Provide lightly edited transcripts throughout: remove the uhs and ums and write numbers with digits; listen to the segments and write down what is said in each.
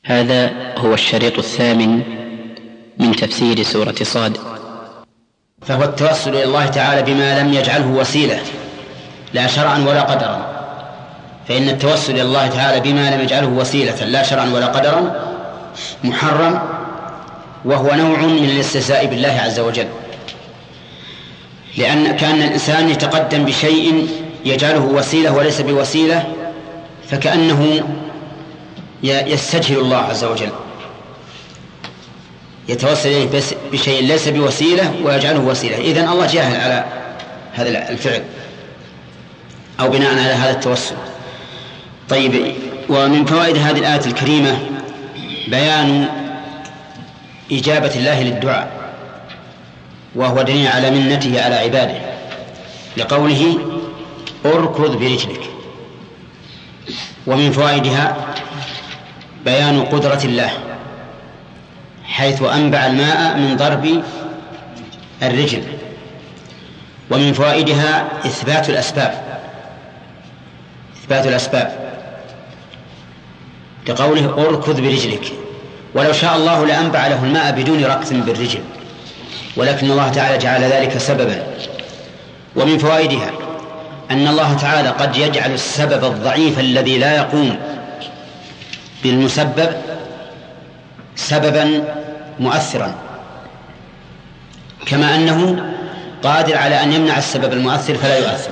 هذا هو الشريط الثامن من تفسير سورة صاد. فهو التوسل إلى الله تعالى بما لم يجعله وسيلة لا شرعا ولا قدرا، فإن التوسل إلى الله تعالى بما لم يجعله وسيلة لا شرعا ولا قدرا محرم، وهو نوع من الاستهزاء بالله عز وجل، لأن كأن الإنسان يتقدم بشيء يجعله وسيلة وليس بوسيلة، فكأنه يستجهل الله عز وجل، يتوسل إليه بشيء ليس بوسيلة ويجعله وسيلة. إذن الله جاهل على هذا الفعل أو بناء على هذا التوسل. طيب، ومن فوائد هذه الآية الكريمة بيان إجابة الله للدعاء، وهو دليل على منته على عباده، لقوله اركض برجلك. ومن فوائدها بيان قدرة الله، حيث أنبع الماء من ضرب الرجل. ومن فوائدها إثبات الأسباب لقوله اركض برجلك، ولو شاء الله لأنبع له الماء بدون ركض بالرجل، ولكن الله تعالى جعل ذلك سببا. ومن فوائدها أن الله تعالى قد يجعل السبب الضعيف الذي لا يقوم بالمسبب سببا مؤثرا، كما أنه قادر على أن يمنع السبب المؤثر فلا يؤثر.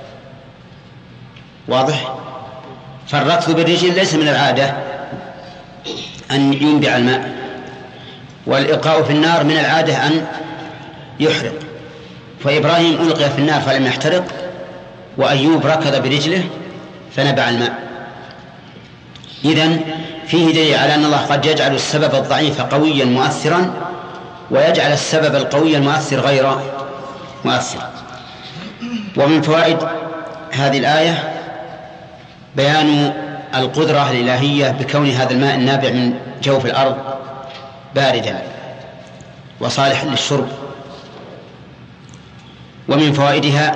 واضح؟ فالركض بالرجل ليس من العادة أن ينبع الماء، والإلقاء في النار من العادة أن يحرق، فإبراهيم ألقي في النار فلم يحترق، وأيوب ركض برجله فنبع الماء. إذن فيه دليل على أن الله قد يجعل السبب الضعيف قويا مؤثرا، ويجعل السبب القوي المؤثر غير مؤثر. ومن فوائد هذه الآية بيان القدرة الإلهية بكون هذا الماء النابع من جوف الأرض باردا وصالحا للشرب. ومن فوائدها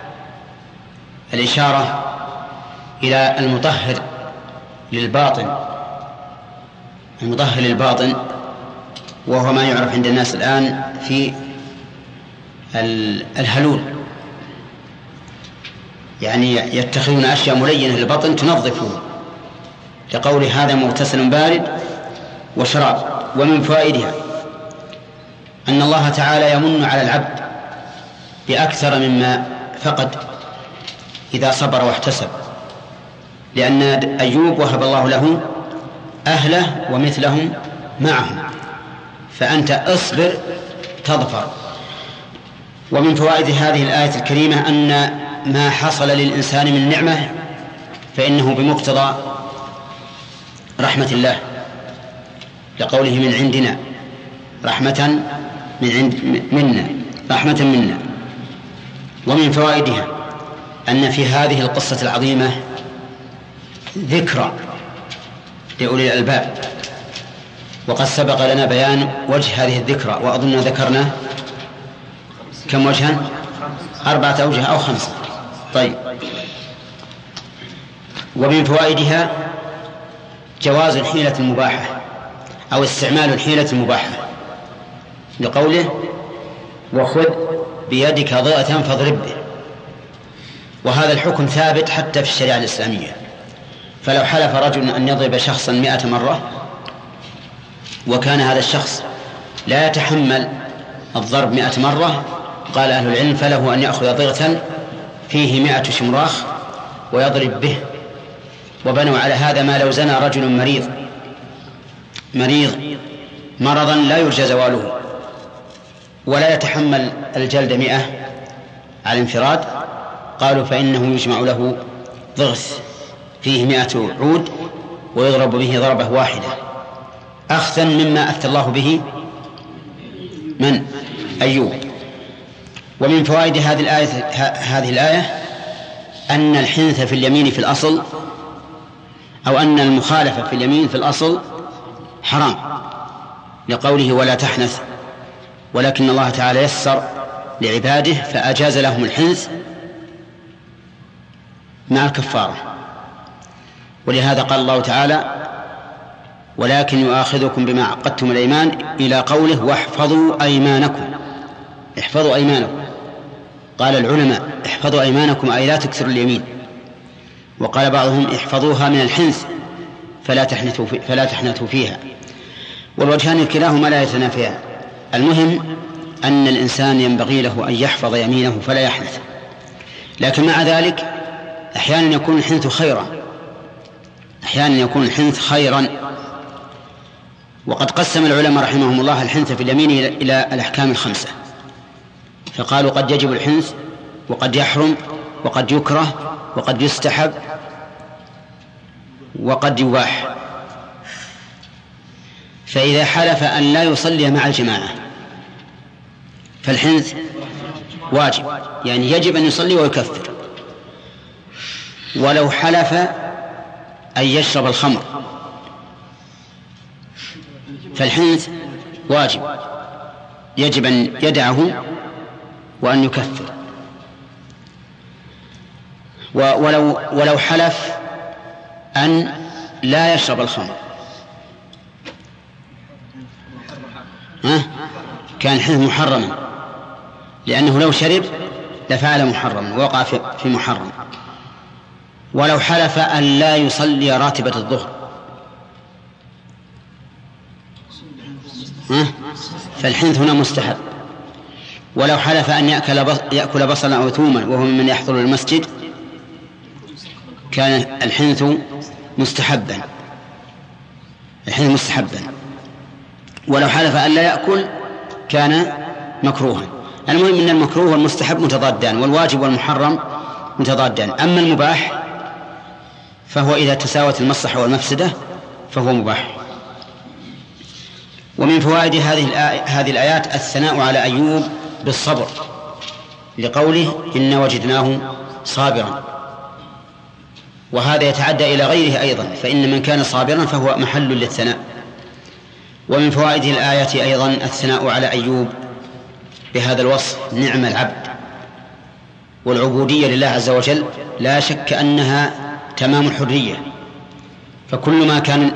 الإشارة إلى المطهر للباطن، وهو ما يعرف عند الناس الآن في الهلول، يعني يتخذون أشياء ملينة للبطن تنظفه، لقول هذا مغتسل بارد وشراب. ومن فوائدها أن الله تعالى يمن على العبد بأكثر مما فقد إذا صبر واحتسب، لأن أيوب وهب الله له أهله ومثلهم معهم، فأنت اصبر تظفر. ومن فوائد هذه الآية الكريمة أن ما حصل للإنسان من نعمة فإنه بمقتضى رحمة الله، لقوله من عندنا رحمة منا. ومن فوائدها أن في هذه القصة العظيمة ذكرى لأولي الألباب، وقد سبق لنا بيان وجه هذه الذكرى، وأظن ذكرنا كم وجها؟ 4 أوجه أو 5. طيب، ومن فوائدها جواز الحيلة المباحة أو استعمال الحيلة المباحة، لقوله وخذ بيدك ضغة فاضرب به. وهذا الحكم ثابت حتى في الشريعة الإسلامية، فلو حلف رجل أن يضرب شخصا 100 مرة وكان هذا الشخص لا يتحمل الضرب 100 مرة، قال أهل العلم فله أن يأخذ ضغة فيه 100 شمراخ ويضرب به. وبنوا على هذا ما لو زنى رجل مريض مرضا لا يرجى زواله ولا يتحمل الجلد 100 على انفراد، قالوا فإنه يجمع له ضغث فيه 100 عود ويضرب به ضربة واحدة، أخذا مما أفتى الله به من أيوب. ومن فوائد هذه الآية أن الحنث في اليمين في الأصل، أو أن المخالفة في اليمين في الأصل حرام، لقوله ولا تحنث، ولكن الله تعالى يسر لعباده فأجاز لهم الحنث مع الكفارة. ولهذا قال الله تعالى ولكن يؤاخذكم بما عقدتم الأيمان إلى قوله واحفظوا أيمانكم. احفظوا أيمانكم، قال العلماء احفظوا أيمانكم أي لا تكثروا اليمين، وقال بعضهم احفظوها من الحنث فلا تحنثوا فيها، والوجهان كلاهما لا يتنافيان. المهم أن الإنسان ينبغي له أن يحفظ يمينه فلا يحنث، لكن مع ذلك أحيانا يكون الحنث خيرا، أحيانا يكون الحنث خيرا. وقد قسم العلماء رحمهم الله الحنث في اليمين إلى الأحكام 5، فقالوا قد يجب الحنث، وقد يحرم، وقد يكره، وقد يستحب، وقد يباح. فإذا حلف أن لا يصلي مع الجماعة فالحنث واجب، يعني يجب أن يصلي ويكفر. ولو حلف أن يشرب الخمر فالحنث واجب، يجب أن يدعه وأن يكفر. ولو حلف أن لا يشرب الخمر كان الحنث محرما، لأنه لو شرب لفعل محرما ووقع في محرم. ولو حلف أن لا يصلي راتبة الظهر فالحنث هنا مستحب. ولو حلف أن يأكل بصلا أو ثوما وهو ممن يحضر المسجد كان الحنث مستحبا، الحنث مستحبا. ولو حلف أن لا يأكل كان مكروها. المهم أن المكروه والمستحب متضادان، والواجب والمحرم متضادان. أما المباح فهو إذا تساوت المصلحة والمفسدة فهو مباح. ومن فوائد هذه الآيات الثناء على أيوب بالصبر، لقوله إن وجدناه صابرا، وهذا يتعدى إلى غيره أيضا، فإن من كان صابرا فهو محل للثناء. ومن فوائد الآية أيضا الثناء على أيوب بهذا الوصف: نعم العبد. والعبودية لله عز وجل لا شك أنها تمام الحرية، فكل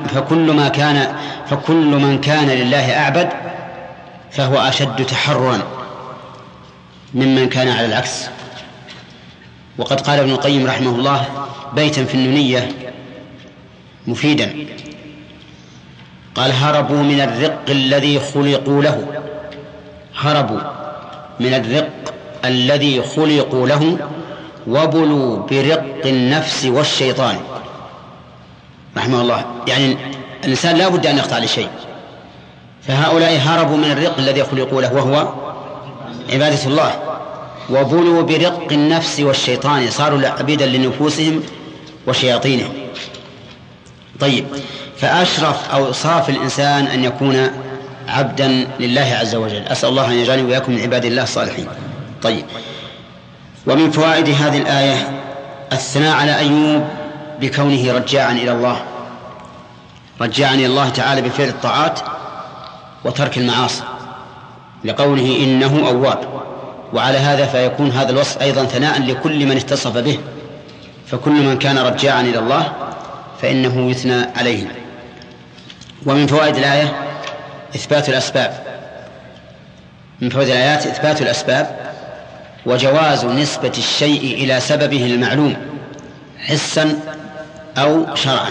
من كان لله أعبد فهو أشد تحررا ممن كان على العكس. وقد قال ابن القيم رحمه الله بيتا في النونية مفيدا، قال: هربوا من الرق الذي خلقوا له، هربوا من الرق الذي خلقوا له، وبلوا برق النفس والشيطان. رحمه الله، يعني الإنسان لا بد أن يخضع لشيء، فهؤلاء هربوا من الرق الذي خلقوا له وهو عبادة الله، وبلوا برق النفس والشيطان، صاروا عبيدا لنفوسهم وشياطينهم. طيب، فأشرف أوصاف الإنسان أن يكون عبدا لله عز وجل. أسأل الله أن يجعلني وإياكم من عباد الله الصالحين. طيب، ومن فوائد هذه الآية الثناء على أيوب بكونه رجاعا إلى الله، رجاعا إلى الله تعالى بفعل الطاعات وترك المعاصي، لقوله إنه أواب. وعلى هذا فيكون هذا الوصف أيضا ثناء لكل من اتصف به، فكل من كان رجاعا إلى الله فإنه يثنى عليه. ومن فوائد الآية إثبات الأسباب، من فوائد الآيات إثبات الأسباب وجواز نسبة الشيء إلى سببه المعلوم حسا أو شرعا.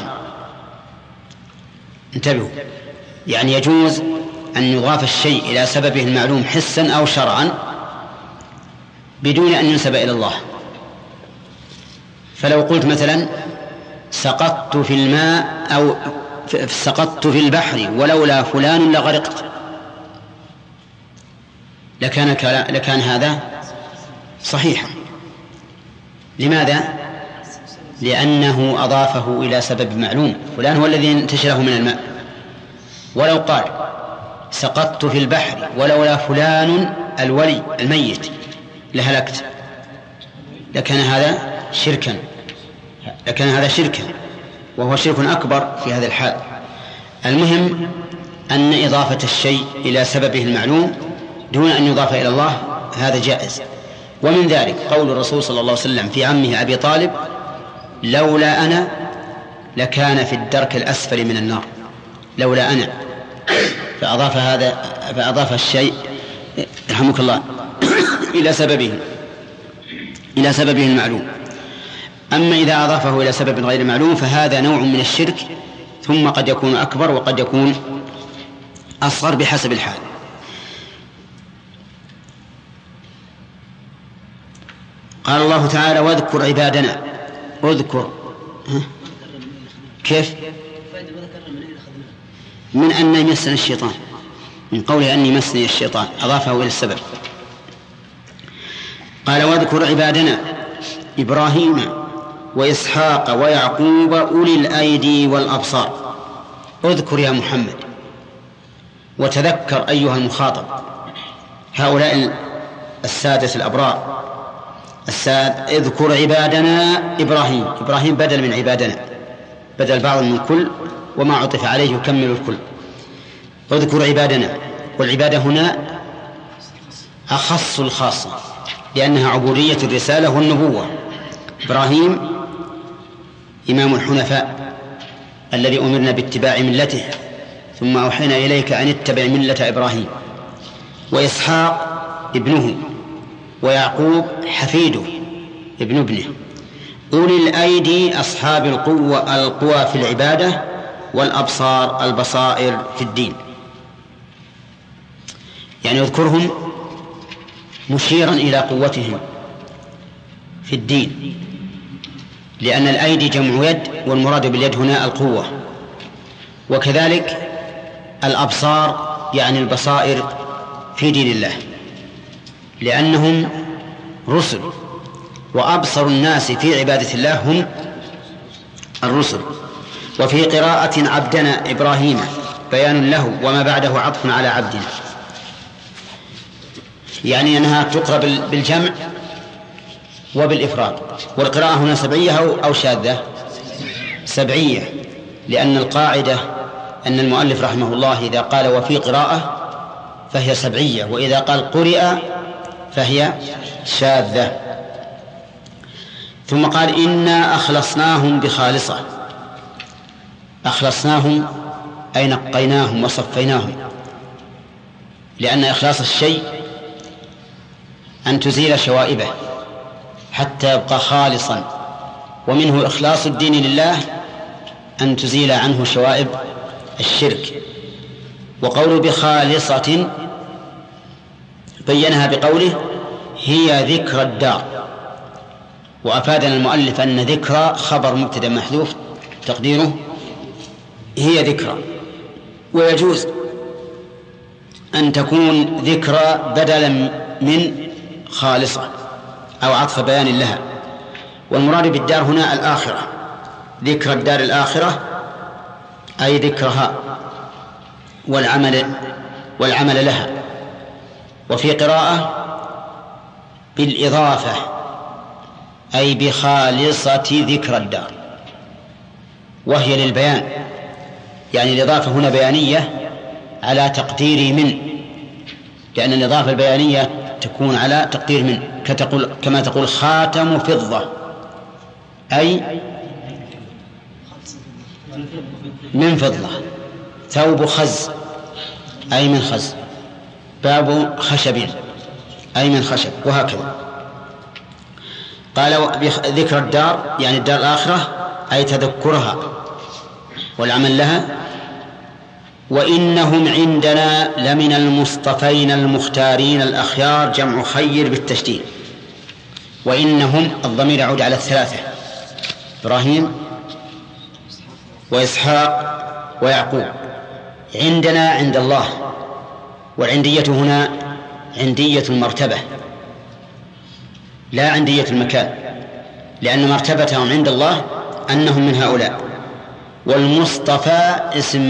انتبهوا، يعني يجوز أن يضاف الشيء إلى سببه المعلوم حسا أو شرعا بدون أن ينسب إلى الله. فلو قلت مثلا سقطت في الماء أو سقطت في البحر ولولا فلان لغرقت، لكان هذا صحيحا. لماذا؟ لأنه أضافه إلى سبب معلوم، فلان هو الذي انتشله من الماء. ولو قال سقطت في البحر ولولا فلان الولي الميت لهلكت، لكان هذا شركا، وهو شرك أكبر في هذا الحال. المهم أن إضافة الشيء إلى سببه المعلوم دون أن يضاف إلى الله هذا جائز. ومن ذلك قول الرسول صلى الله عليه وسلم في عمه أبي طالب: لولا أنا لكان في الدرك الأسفل من النار. لولا أنا، فأضاف الشيء رحمك الله إلى سببه المعلوم. أما إذا أضافه إلى سبب غير معلوم فهذا نوع من الشرك، ثم قد يكون أكبر وقد يكون أصغر بحسب الحال. قال الله تعالى: واذكر عبادنا. اذكر كيف؟ من أن يمسنا الشيطان، من قوله أن يمسني الشيطان أضافه إلى السبب. قال: واذكر عبادنا إبراهيم وإسحاق ويعقوب أولي الأيدي والأبصار. اذكر يا محمد، وتذكر أيها المخاطب هؤلاء السادة الأبرار. اذكر عبادنا إبراهيم بدل من عبادنا، بدل بعض من كل، وما عطف عليه يكمل الكل. اذكر عبادنا، والعبادة هنا أخص الخاصة لأنها عبودية الرسالة والنبوة. إبراهيم إمام الحنفاء الذي أمرنا باتباع ملته، ثم أوحينا إليك أن اتبع ملة إبراهيم. وإسحاق ابنه، ويعقوب حفيده ابن ابنه. أولي الأيدي أصحاب القوى في العبادة، والأبصار البصائر في الدين. يعني يذكرهم مشيرا إلى قوتهم في الدين، لأن الأيدي جمع يد، والمراد باليد هنا القوة. وكذلك الأبصار يعني البصائر في دين الله، لأنهم رسل، وأبصر الناس في عبادة الله هم الرسل. وفي قراءة عبدنا إبراهيم بيان له، وما بعده عطف على عبدنا، يعني أنها تقرأ بالجمع وبالإفراد. والقراءة هنا سبعية أو شاذة؟ سبعية، لأن القاعدة أن المؤلف رحمه الله إذا قال وفي قراءة فهي سبعية، وإذا قال قرئ فهي شاذة. ثم قال: إنا أخلصناهم بخالصة. أخلصناهم أي نقيناهم وصفيناهم، لأن إخلاص الشيء أن تزيل شوائبه حتى يبقى خالصا، ومنه إخلاص الدين لله أن تزيل عنه شوائب الشرك. وقوله بخالصة بينها بقوله هي ذكر الدار، وأفادنا المؤلف أن ذكرى خبر مبتدأ محذوف تقديره هي ذكرى. ويجوز أن تكون ذكرى بدلا من خالصة أو عطف بيان لها. والمراد بالدار هنا الآخرة، ذكر الدار الآخرة أي ذكرها والعمل لها. وفي قراءة بالإضافة أي بخالصة ذكر الدار، وهي للبيان، يعني الإضافة هنا بيانية على تقدير من، لأن الإضافة البيانية تكون على تقدير من، كما تقول خاتم فضة أي من فضة، ثوب خز أي من خز، باب خشب أي من خشب، وهكذا. قال ذكر الدار يعني الدار الآخرة أي تذكرها والعمل لها. وإنهم عندنا لمن المصطفين المختارين الأخيار، جمع خير بالتشديد. وإنهم الضمير يعود على الثلاثة: إبراهيم وإسحاق ويعقوب. عندنا عند الله، والعندية هنا عندية المرتبة لا عندية المكان، لأن مرتبتهم عند الله أنهم من هؤلاء. والمصطفى اسم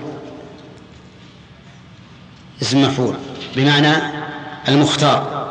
مفعول بمعنى المختار.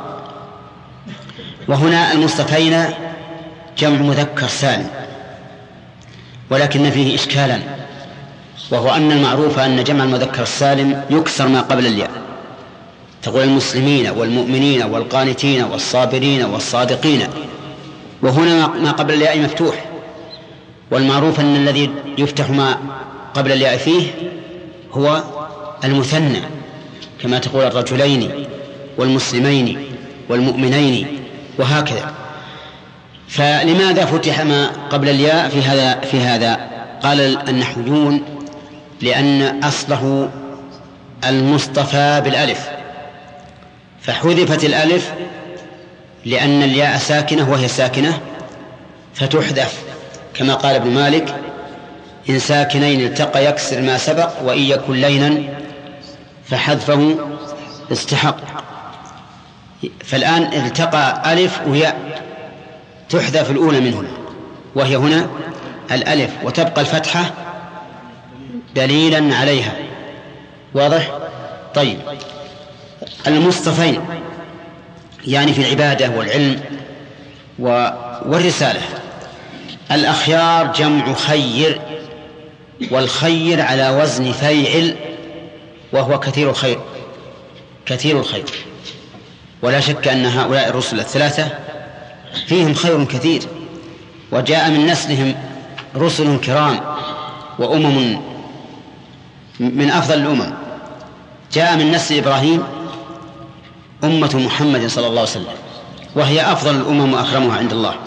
وهنا المصطفين جمع مذكر سالم، ولكن فيه إشكالا، وهو أن المعروف أن جمع المذكر السالم يكسر ما قبل الياء، تقول المسلمين والمؤمنين والقانتين والصابرين والصادقين، وهنا ما قبل الياء مفتوح. والمعروف أن الذي يفتح ما قبل الياء فيه هو المثنى، كما تقول الرجلين والمسلمين والمؤمنين وهكذا. فلماذا فتح ما قبل الياء في هذا؟ قال النحويون لأن أصله المصطفى بالألف، فحذفت الألف لأن الياء ساكنة وهي ساكنة فتحذف، كما قال ابن مالك: إن ساكنين التقى يكسر ما سبق، وإن يكن لينا فحذفه استحق. فالآن التقى ألف وياء، تحذف الأولى منهما وهي هنا الألف، وتبقى الفتحة دليلا عليها. واضح؟ طيب، المصطفين يعني في العبادة والعلم والرسالة. الأخيار جمع خير، والخير على وزن فيعل، وهو كثير الخير، كثير الخير. ولا شك أن هؤلاء الرسل الثلاثة فيهم خير كثير، وجاء من نسلهم رسل كرام وأمم من أفضل الأمم. جاء من نسل إبراهيم أمة محمد صلى الله عليه وسلم، وهي أفضل الأمم وأكرمها عند الله.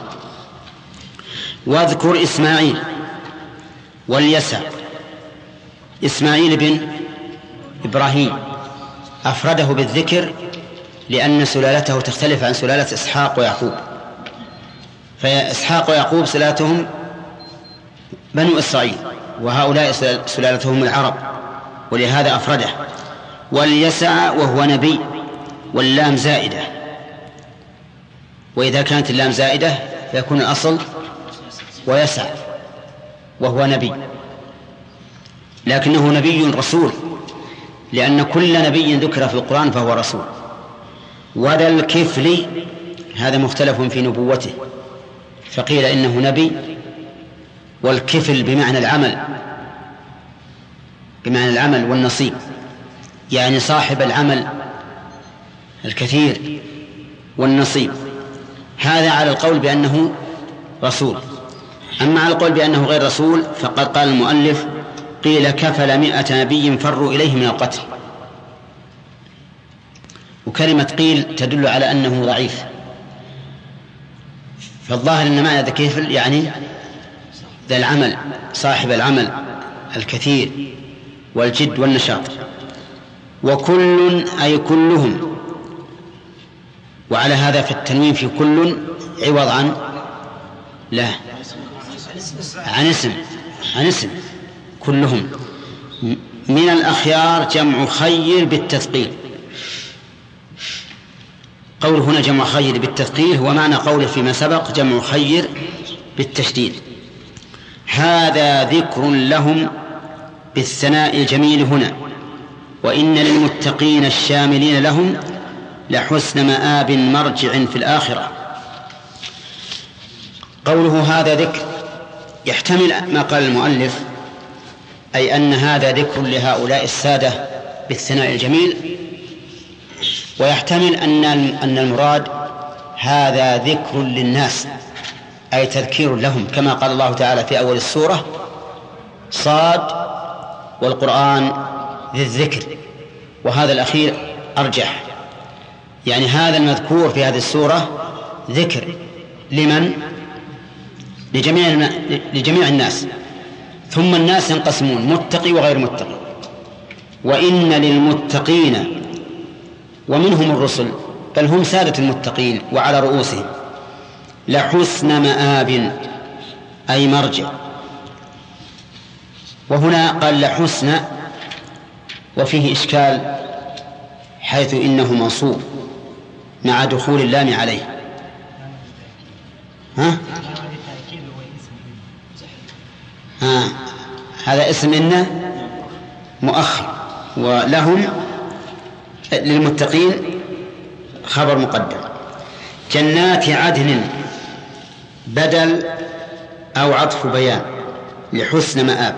واذكر إسماعيل واليسع. إسماعيل بن إبراهيم أفرده بالذكر لأن سلالته تختلف عن سلالة إسحاق ويعقوب، فإسحاق ويعقوب سلالتهم بنو إسرائيل، وهؤلاء سلالتهم العرب، ولهذا أفرده. واليسع وهو نبي، واللام زائدة، وإذا كانت اللام زائدة فيكون الأصل ويسع، وهو نبي، لكنه نبي رسول، لأن كل نبي ذكر في القرآن فهو رسول. وذا الكفل هذا مختلف في نبوته، فقيل إنه نبي، والكفل بمعنى العمل والنصيب، يعني صاحب العمل الكثير والنصيب. هذا على القول بأنه رسول. أما على القول بأنه غير رسول فقد قال المؤلف: قيل كفل 100 نبي فروا إليه من القتل. وكلمة قيل تدل على أنه ضعيف، فالظاهر أن معنى ذا كفل يعني ذا العمل، صاحب العمل الكثير والجد والنشاط. وكل أي كلهم، وعلى هذا في التنوين في كل عوض عن لا عن اسم كلهم. من الأخيار جمع خير بالتثقيل. قول هنا جمع خير بالتثقيل هو معنى قوله فيما سبق جمع خير بالتشديد. هذا ذكر لهم بالثناء الجميل هنا، وإن للمتقين الشاملين لهم لحسن مآب مرجع في الآخرة. قوله هذا ذكر يحتمل ما قال المؤلف، أي أن هذا ذكر لهؤلاء السادة بالثناء الجميل، ويحتمل أن المراد هذا ذكر للناس، أي تذكير لهم، كما قال الله تعالى في أول السورة: صاد والقرآن ذي الذكر. وهذا الأخير أرجح، يعني هذا المذكور في هذه السورة ذكر لمن؟ لجميع الناس. ثم الناس ينقسمون متقي وغير متقي. وإن للمتقين، ومنهم الرسل، بل هم سادة المتقين وعلى رؤوسهم، لحسن مآب أي مرجع. وهنا قال لحسن وفيه إشكال، حيث إنه منصوب مع دخول اللام عليه. هذا اسم إن مؤخر، ولهم للمتقين خبر مقدم. جنات عدن بدل أو عطف بيان لحسن مآب،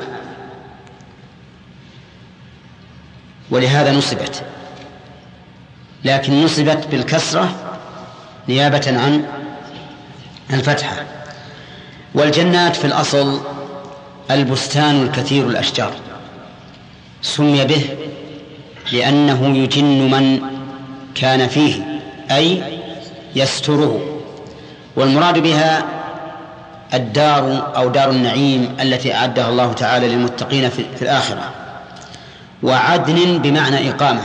ولهذا نصبت، لكن نصبت بالكسرة نيابة عن الفتحة. والجنات في الأصل البستان الكثير الأشجار، سمي به لأنه يجن من كان فيه، أي يستره. والمراد بها الدار أو دار النعيم التي أعدها الله تعالى للمتقين في الآخرة. وعدن بمعنى إقامة،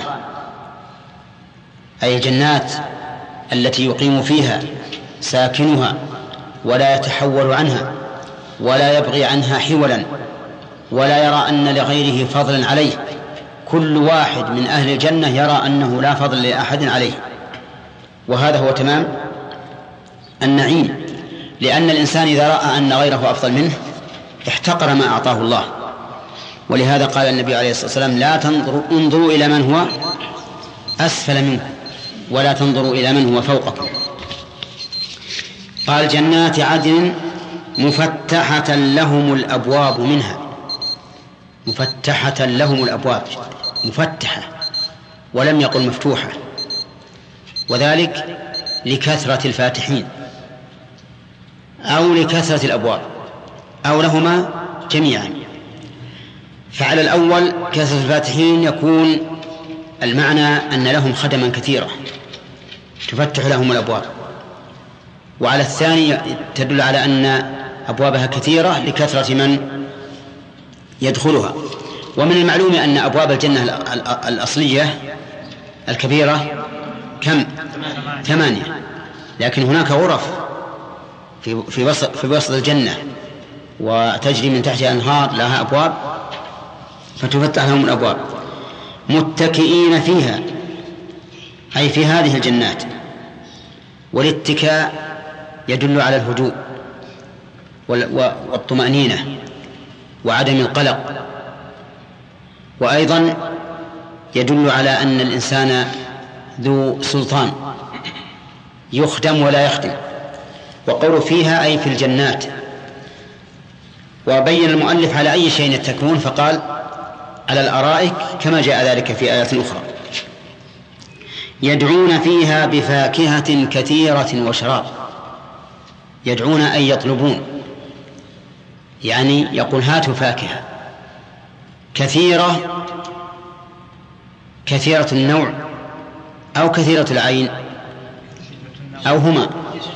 أي الجنات التي يقيم فيها ساكنها ولا يتحول عنها ولا يبغي عنها حولا ولا يرى أن لغيره فضلا عليه. كل واحد من أهل الجنة يرى أنه لا فضل لأحد عليه، وهذا هو تمام النعيم. لأن الإنسان إذا رأى أن غيره أفضل منه احتقر ما أعطاه الله. ولهذا قال النبي عليه الصلاة والسلام: لا انظروا إلى من هو أسفل منكم ولا تنظروا إلى من هو فوقكم. قال: جنات عدن مفتحة لهم الأبواب منها. مفتحة لهم الأبواب، مفتحة ولم يقل مفتوحة، وذلك لكثرة الفاتحين أو لكثرة الأبواب أو لهما جميعا. فعلى الأول كثرة الفاتحين يكون المعنى أن لهم خدما كثيرة تفتح لهم الأبواب، وعلى الثاني تدل على أن أبوابها كثيرة لكثرة من يدخلها. ومن المعلوم أن أبواب الجنة الأصلية الكبيرة كم؟ 8. لكن هناك غرف في وسط الجنة وتجري من تحتها أنهار لها أبواب فتفتح لهم الأبواب. متكئين فيها، أي في هذه الجنات. والاتكاء يدل على الهدوء والطمأنينة وعدم القلق، وأيضا يدل على أن الإنسان ذو سلطان يخدم ولا يخدم. وقول فيها أي في الجنات. وبين المؤلف على أي شيء يتكئون فقال: على الأرائك، كما جاء ذلك في آيات أخرى. يدعون فيها بفاكهة كثيرة وشراب. يدعون أي يطلبون، يعني يقول: هاتوا فاكهة كثيرة، كثيرة النوع أو كثيرة العين أو هما،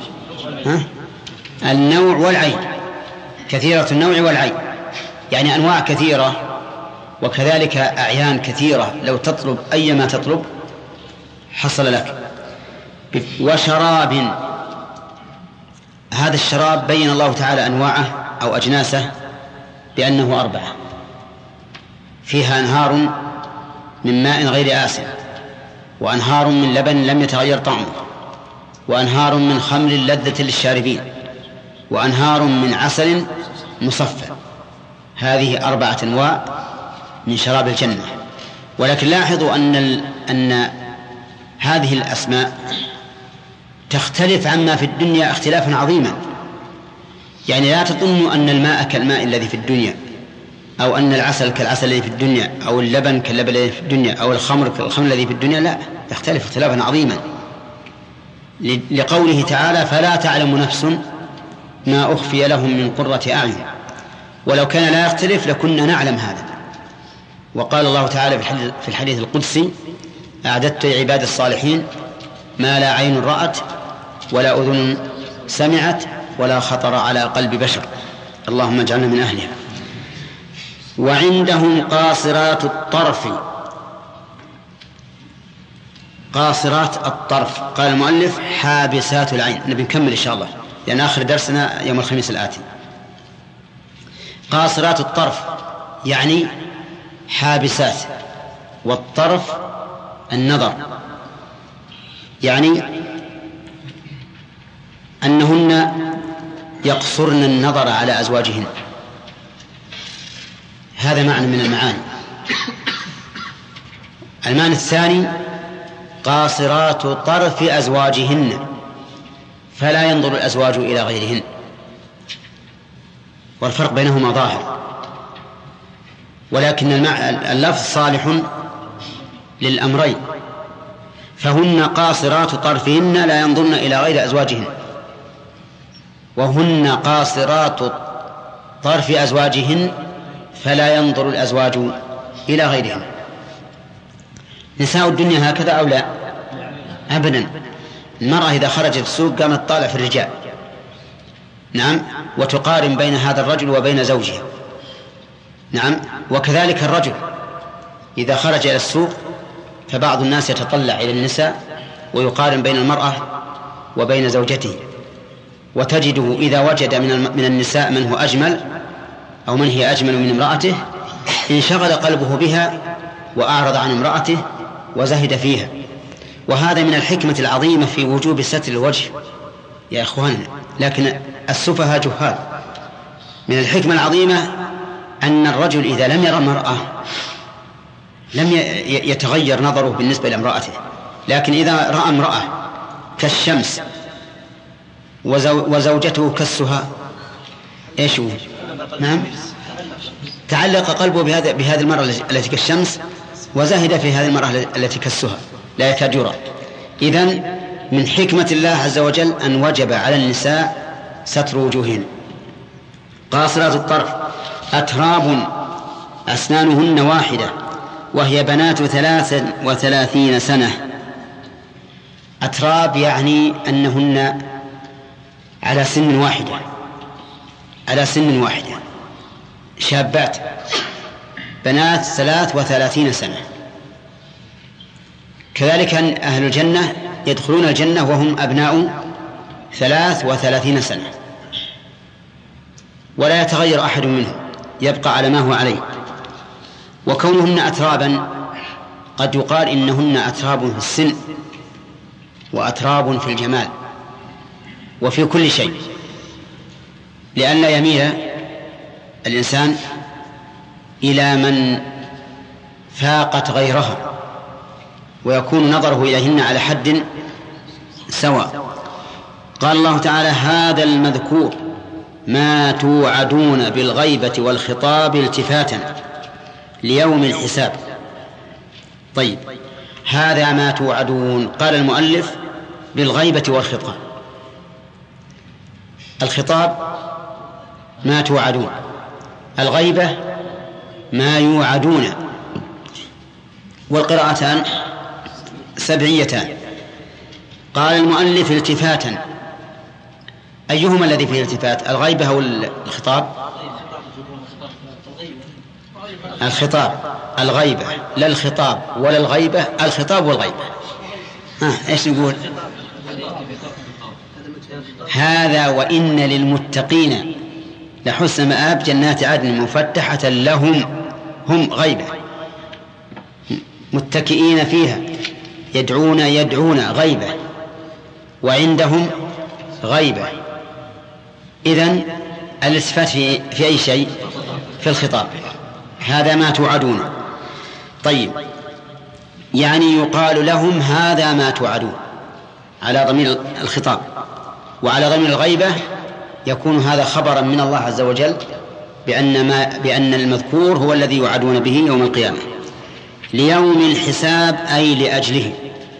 النوع والعين، كثيرة النوع والعين، يعني أنواع كثيرة وكذلك أعيان كثيرة. لو تطلب أي ما تطلب حصل لك. وشراب، هذا الشراب بين الله تعالى أنواعه أو أجناسه بأنه 4. فيها أنهار من ماء غير آسن، وأنهار من لبن لم يتغير طعمه، وأنهار من خمر لذة للشاربين، وأنهار من عسل مصفى. هذه 4 أنواع من شراب الجنة. ولكن لاحظوا أن هذه الأسماء تختلف عما في الدنيا اختلافا عظيما. يعني لا تظنوا أن الماء كالماء الذي في الدنيا، أو أن العسل كالعسل الذي في الدنيا، أو اللبن كاللبن الذي في الدنيا، أو الخمر كالخمر الذي في الدنيا. لا، يختلف اختلافا عظيما، لقوله تعالى: فلا تعلم نفس ما أخفي لهم من قرة أعين. ولو كان لا يختلف لكنا نعلم هذا. وقال الله تعالى في الحديث القدسي: أعددت لعباد الصالحين ما لا عين رأت ولا أذن سمعت ولا خطر على قلب بشر. اللهم اجعلنا من أهلها. وعندهم قاصرات الطرف. قاصرات الطرف، قال المؤلف: حابسات العين. نبي نكمل إن شاء الله لأن آخر درسنا يوم الخميس الآتي. قاصرات الطرف يعني حابسات، والطرف النظر، يعني أنهن يقصرن النظر على أزواجهن. هذا معنى من المعاني. المعنى الثاني: قاصرات طرف أزواجهن، فلا ينظر الأزواج إلى غيرهن. والفرق بينهما ظاهر، ولكن اللفظ صالح للأمرين. فهن قاصرات طرفهن لا ينظرن إلى غير أزواجهن، وهن قاصرات طرف أزواجهن فلا ينظر الأزواج إلى غيرهم. نساء الدنيا هكذا أو لا؟ أبدا. المرأة إذا خرجت السوق قامت طالع في الرجال، نعم، وتقارن بين هذا الرجل وبين زوجها، نعم. وكذلك الرجل إذا خرج إلى السوق فبعض الناس يتطلع إلى النساء ويقارن بين المرأة وبين زوجته، وتجده إذا وجد من النساء من هو أجمل أو من هي أجمل من امرأته انشغل قلبه بها وأعرض عن امرأته وزهد فيها. وهذا من الحكمة العظيمة في وجوب ستر الوجه يا إخواننا، لكن السفهاء جهال. من الحكمة العظيمة أن الرجل إذا لم يرى امرأة لم يتغير نظره بالنسبة لامرأته، لكن إذا رأى امرأة كالشمس وزوجته كالسهاء إيش هو؟ نعم، تعلق قلبه بهذه المرأة التي كالشمس وزهد في هذه المرأة التي كالسهاء لا يكاد يرى. إذن من حكمة الله عز وجل أن وجب على النساء ستر وجوههن. قاصرات الطرف أتراب أسنانهن واحدة وهي بنات 33 سنة. أتراب يعني أنهن على سن واحدة، على سن واحدة، شابات، بنات 33 سنة. كذلك أهل الجنة يدخلون الجنة وهم أبناء 33 سنة، ولا يتغير أحد منهم، يبقى على ما هو عليه. وكونهن أترابا قد يقال إنهن أتراب في السن وأتراب في الجمال وفي كل شيء، لئلا يميل الإنسان إلى من فاقت غيرها ويكون نظره إليهن على حد سواء. قال الله تعالى: هذا المذكور ما توعدون بالغيبة والخطاب التفاتا ليوم الحساب. طيب، هذا ما توعدون، قال المؤلف بالغيبة والخطاب. الخطاب ما توعدون، الغيبة ما يوعدون، والقراءتان سبعيتان. قال المؤلف التفاتا، أيهما الذي فيه التفات، الغيبة أو الخطاب؟ الخطاب، الغيبة لا الخطاب ولا الغيبة، الخطاب والغيبة. إيش نقول؟ هذا وإن للمتقين لحسن مآب جنات عدن مفتحة لهم، هم غيبة متكئين فيها يدعون غيبة وعندهم غيبة. إذن الالتفات في أي شيء؟ في الخطاب. هذا ما توعدون. طيب، يعني يقال لهم هذا ما توعدون على ضمير الخطاب، وعلى ضمير الغيبة يكون هذا خبرا من الله عز وجل بأن المذكور هو الذي يوعدون به يوم القيامة. ليوم الحساب أي لأجله.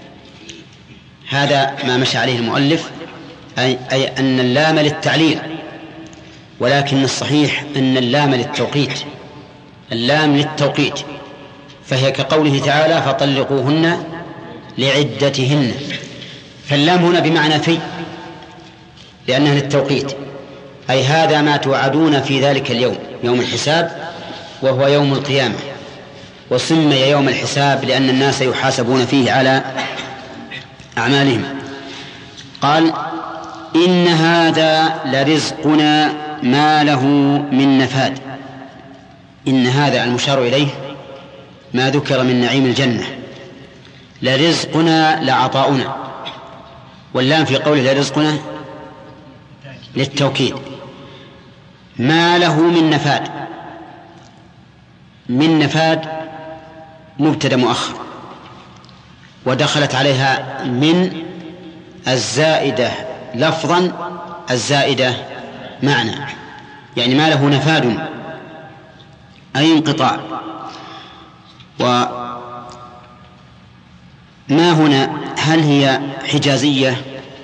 هذا ما مشى عليه المؤلف، أي أن اللام للتعليل، ولكن الصحيح أن اللام للتوقيت، اللام للتوقيت، فهي كقوله تعالى: فطلقوهن لعدتهن. فاللام هنا بمعنى في، لأنها للتوقيت، أي هذا ما توعدون في ذلك اليوم، يوم الحساب، وهو يوم القيامة. وسمي يوم الحساب لأن الناس يحاسبون فيه على أعمالهم. قال: إن هذا لرزقنا ما له من نفاد. إن هذا المشار إليه ما ذكر من نعيم الجنة، لرزقنا لعطاؤنا، واللام في قوله لرزقنا للتوكيد. ما له من نفاد، من نفاد مبتدأ مؤخر، ودخلت عليها من الزائدة لفظا الزائدة معنى، يعني ما له نفاد أي انقطاع. وما هنا هل هي حجازية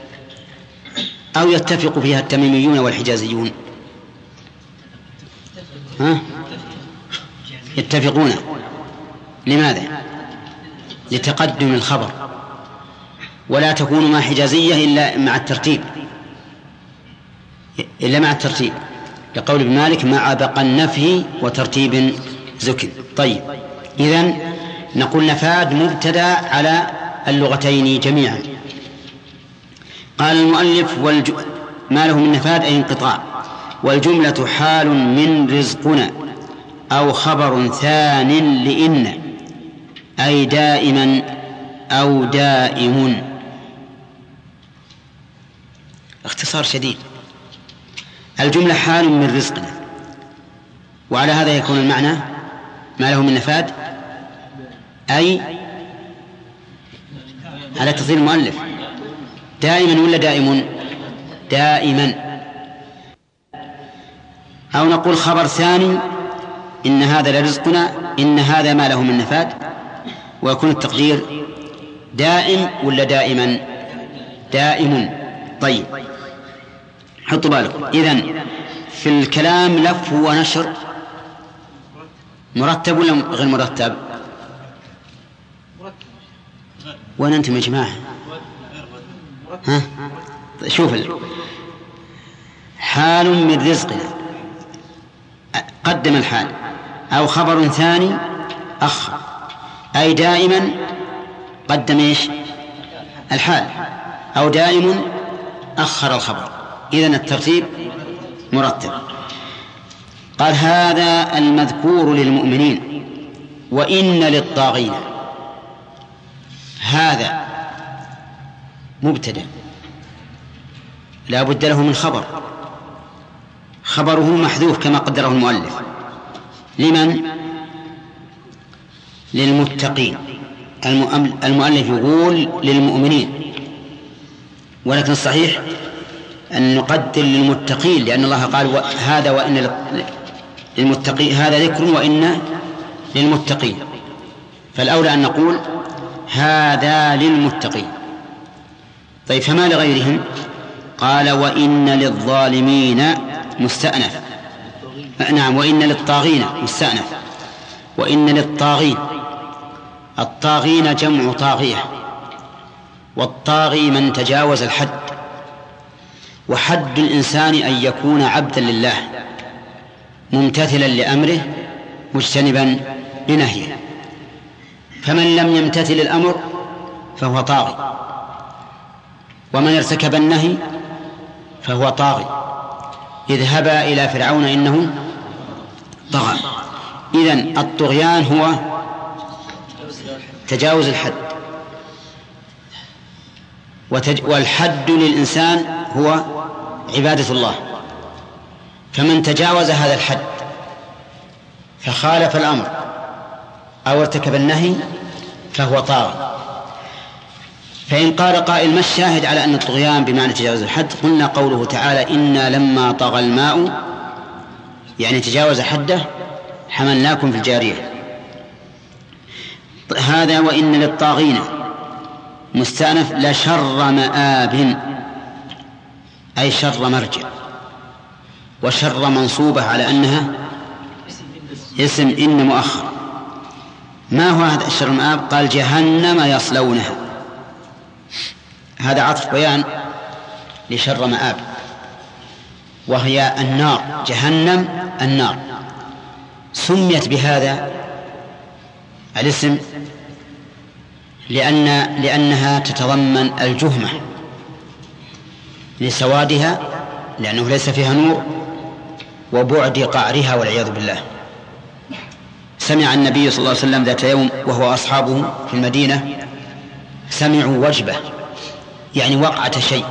أو يتفق فيها التميميون والحجازيون؟ يتفقون. لماذا؟ لتقدم الخبر، ولا تكون مع حجازية إلا مع الترتيب لقول ابن مالك مع بقى النفي وترتيب زكي. طيب، إذن نقول نفاد مبتدأ على اللغتين جميعا. قال المؤلف ما له من نفاد أي انقطاع، والجملة حال من رزقنا أو خبر ثان لإن أي دائما أو دائم. اختصار شديد. الجملة حال من رزقنا، وعلى هذا يكون المعنى ما له من نفاد أي على تفضيل المؤلف دائما ولا دائم؟ دائما. أو نقول خبر ثاني إن هذا لرزقنا، إن هذا ما له من نفاد، ويكون التقدير دائم ولا دائما؟ دائم. طيب، حطوا بالكم. إذن في الكلام لف ونشر مرتب ولا غير مرتب؟ وين أنتم يا جماعة؟ ها؟ شوف حال من رزقنا قدم الحال، أو خبر ثاني أخر، أي دائما قدم إيش؟ الحال، أو دائم أخر الخبر. إذن الترتيب مرتب. قال هذا المذكور للمؤمنين وإن للطاغين. هذا مبتدأ لا بد له من خبر، خبره محذوف كما قدره المؤلف. لمن؟ للمتقين. المؤلف يقول للمؤمنين، ولكن الصحيح أن نقدر للمتقين، لأن الله قال هذا وإن للمتقين، هذا ذكر وإن للمتقين، فالأولى أن نقول هذا للمتقين. طيب، فما لغيرهم؟ قال وإن للظالمين مستأنف. نعم، وإن للطاغين مستأنف. وإن للطاغين، الطاغين جمع طاغية، والطاغي من تجاوز الحد، وحد الإنسان أن يكون عبدا لله ممتثلا لأمره مجتنبا لنهيه، فمن لم يمتثل الأمر فهو طاغي، ومن ارتكب النهي فهو طاغي. اذهبا إلى فرعون إنه طغى. إذن الطغيان هو تجاوز الحد، والحد للإنسان هو عبادة الله، فمن تجاوز هذا الحد فخالف الأمر أو ارتكب النهي فهو طاغي. فإن قال قائل ما الشاهد على أن الطغيان بمعنى تجاوز الحد؟ قلنا قوله تعالى إنا لما طغى الماء، يعني تجاوز حده، حملناكم في الجارية. هذا وإن للطاغين مستأنف لشر مآب، أي شر مرجع، وشر منصوبة على أنها اسم إن مؤخر. ما هو هذا الشر مآب؟ قال جهنم يصلونها، هذا عطف بيان لشر مآب، وهي النار، جهنم النار. سميت بهذا الاسم لأنها تتضمن الجهمة لسوادها، لأنه ليس فيها نور، وبعد قعرها والعياذ بالله. سمع النبي صلى الله عليه وسلم ذات يوم وهو أصحابه في المدينة، سمعوا وجبة، يعني وقعة شيء،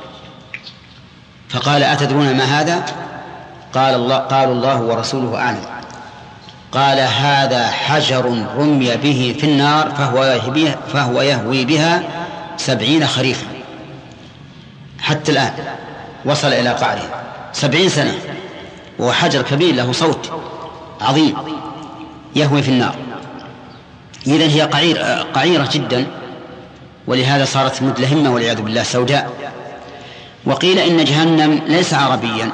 فقال أتدرون ما هذا؟ قالوا الله ورسوله أعلم. قال هذا حجر رمي به في النار فهو يهوي بها 70 خريفا، حتى الآن وصل إلى قعره 70 سنة، وهو حجر كبير له صوت عظيم يهوي في النار. إذن هي قعيرة جدا، ولهذا صارت مدلهمة والعياذ بالله سوداء. وقيل إن جهنم ليس عربيا،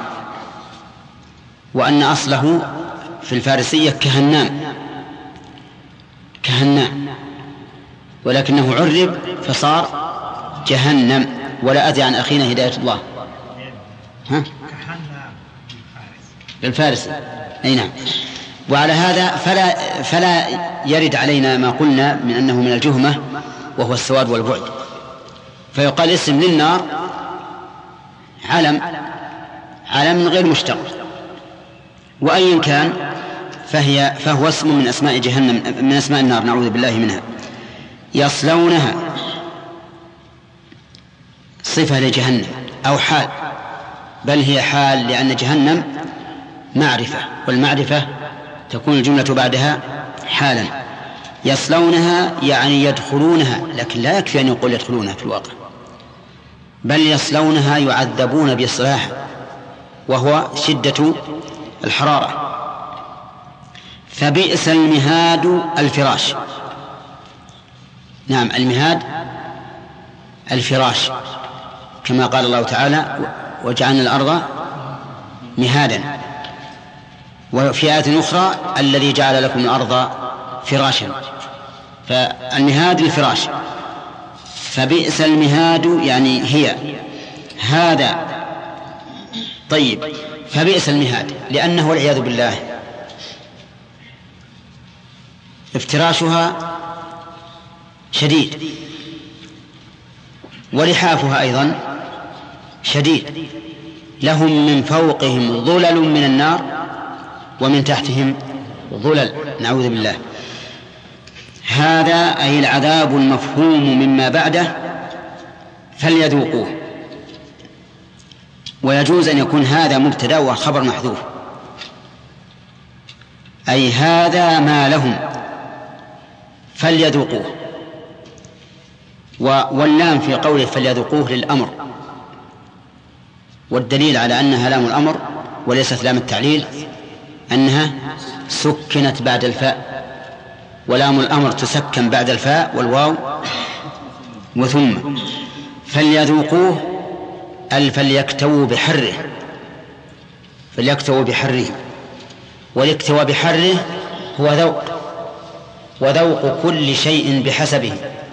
وأن أصله في الفارسية كهنام جهنم، ولكنه عرب فصار جهنم. ولا أدري عن أخينا هداية الله. ها؟ بالفارس. أي نعم. وعلى هذا فلا يرد علينا ما قلنا من أنه من الجهمة وهو السواد والبعد، فيقال اسم للنار علم غير مشتق، وأي كان فهو اسم من أسماء جهنم، من أسماء النار، نعوذ بالله منها. يصلونها صفة لجهنم أو حال، بل هي حال، لأن جهنم معرفة، والمعرفة تكون الجملة بعدها حالا. يصلونها يعني يدخلونها، لكن لا يكفي أن يقول يدخلونها في الواقع، بل يصلونها يعذبون بإصلاحها، وهو شدة الحرارة. فبئس المهاد الفراش. نعم، المهاد الفراش، كما قال الله تعالى وجعلنا الأرض مهادا، وفي آية أخرى الذي جعل لكم الأرض فراشا. فالمهاد الفراش. فبئس المهاد يعني هي هذا. طيب، فبئس المهاد لأنه والعياذ بالله افتراشها شديد، ولحافها أيضا شديد، لهم من فوقهم ظلل من النار ومن تحتهم ظلل، نعوذ بالله. هذا أي العذاب المفهوم مما بعده فليذوقوه. ويجوز أن يكون هذا مبتدأ وخبر محذوف، أي هذا ما لهم فليذوقوه. واللام في قوله فليذوقوه للأمر، والدليل على أنها لام الأمر وليست لام التعليل أنها سكنت بعد الفاء، ولام الأمر تسكن بعد الفاء والواو وثم. فليذوقوه فليكتووا بحره، فليكتووا بحره، والاكتواء بحره هو ذوق، وذوق كل شيء بحسبه.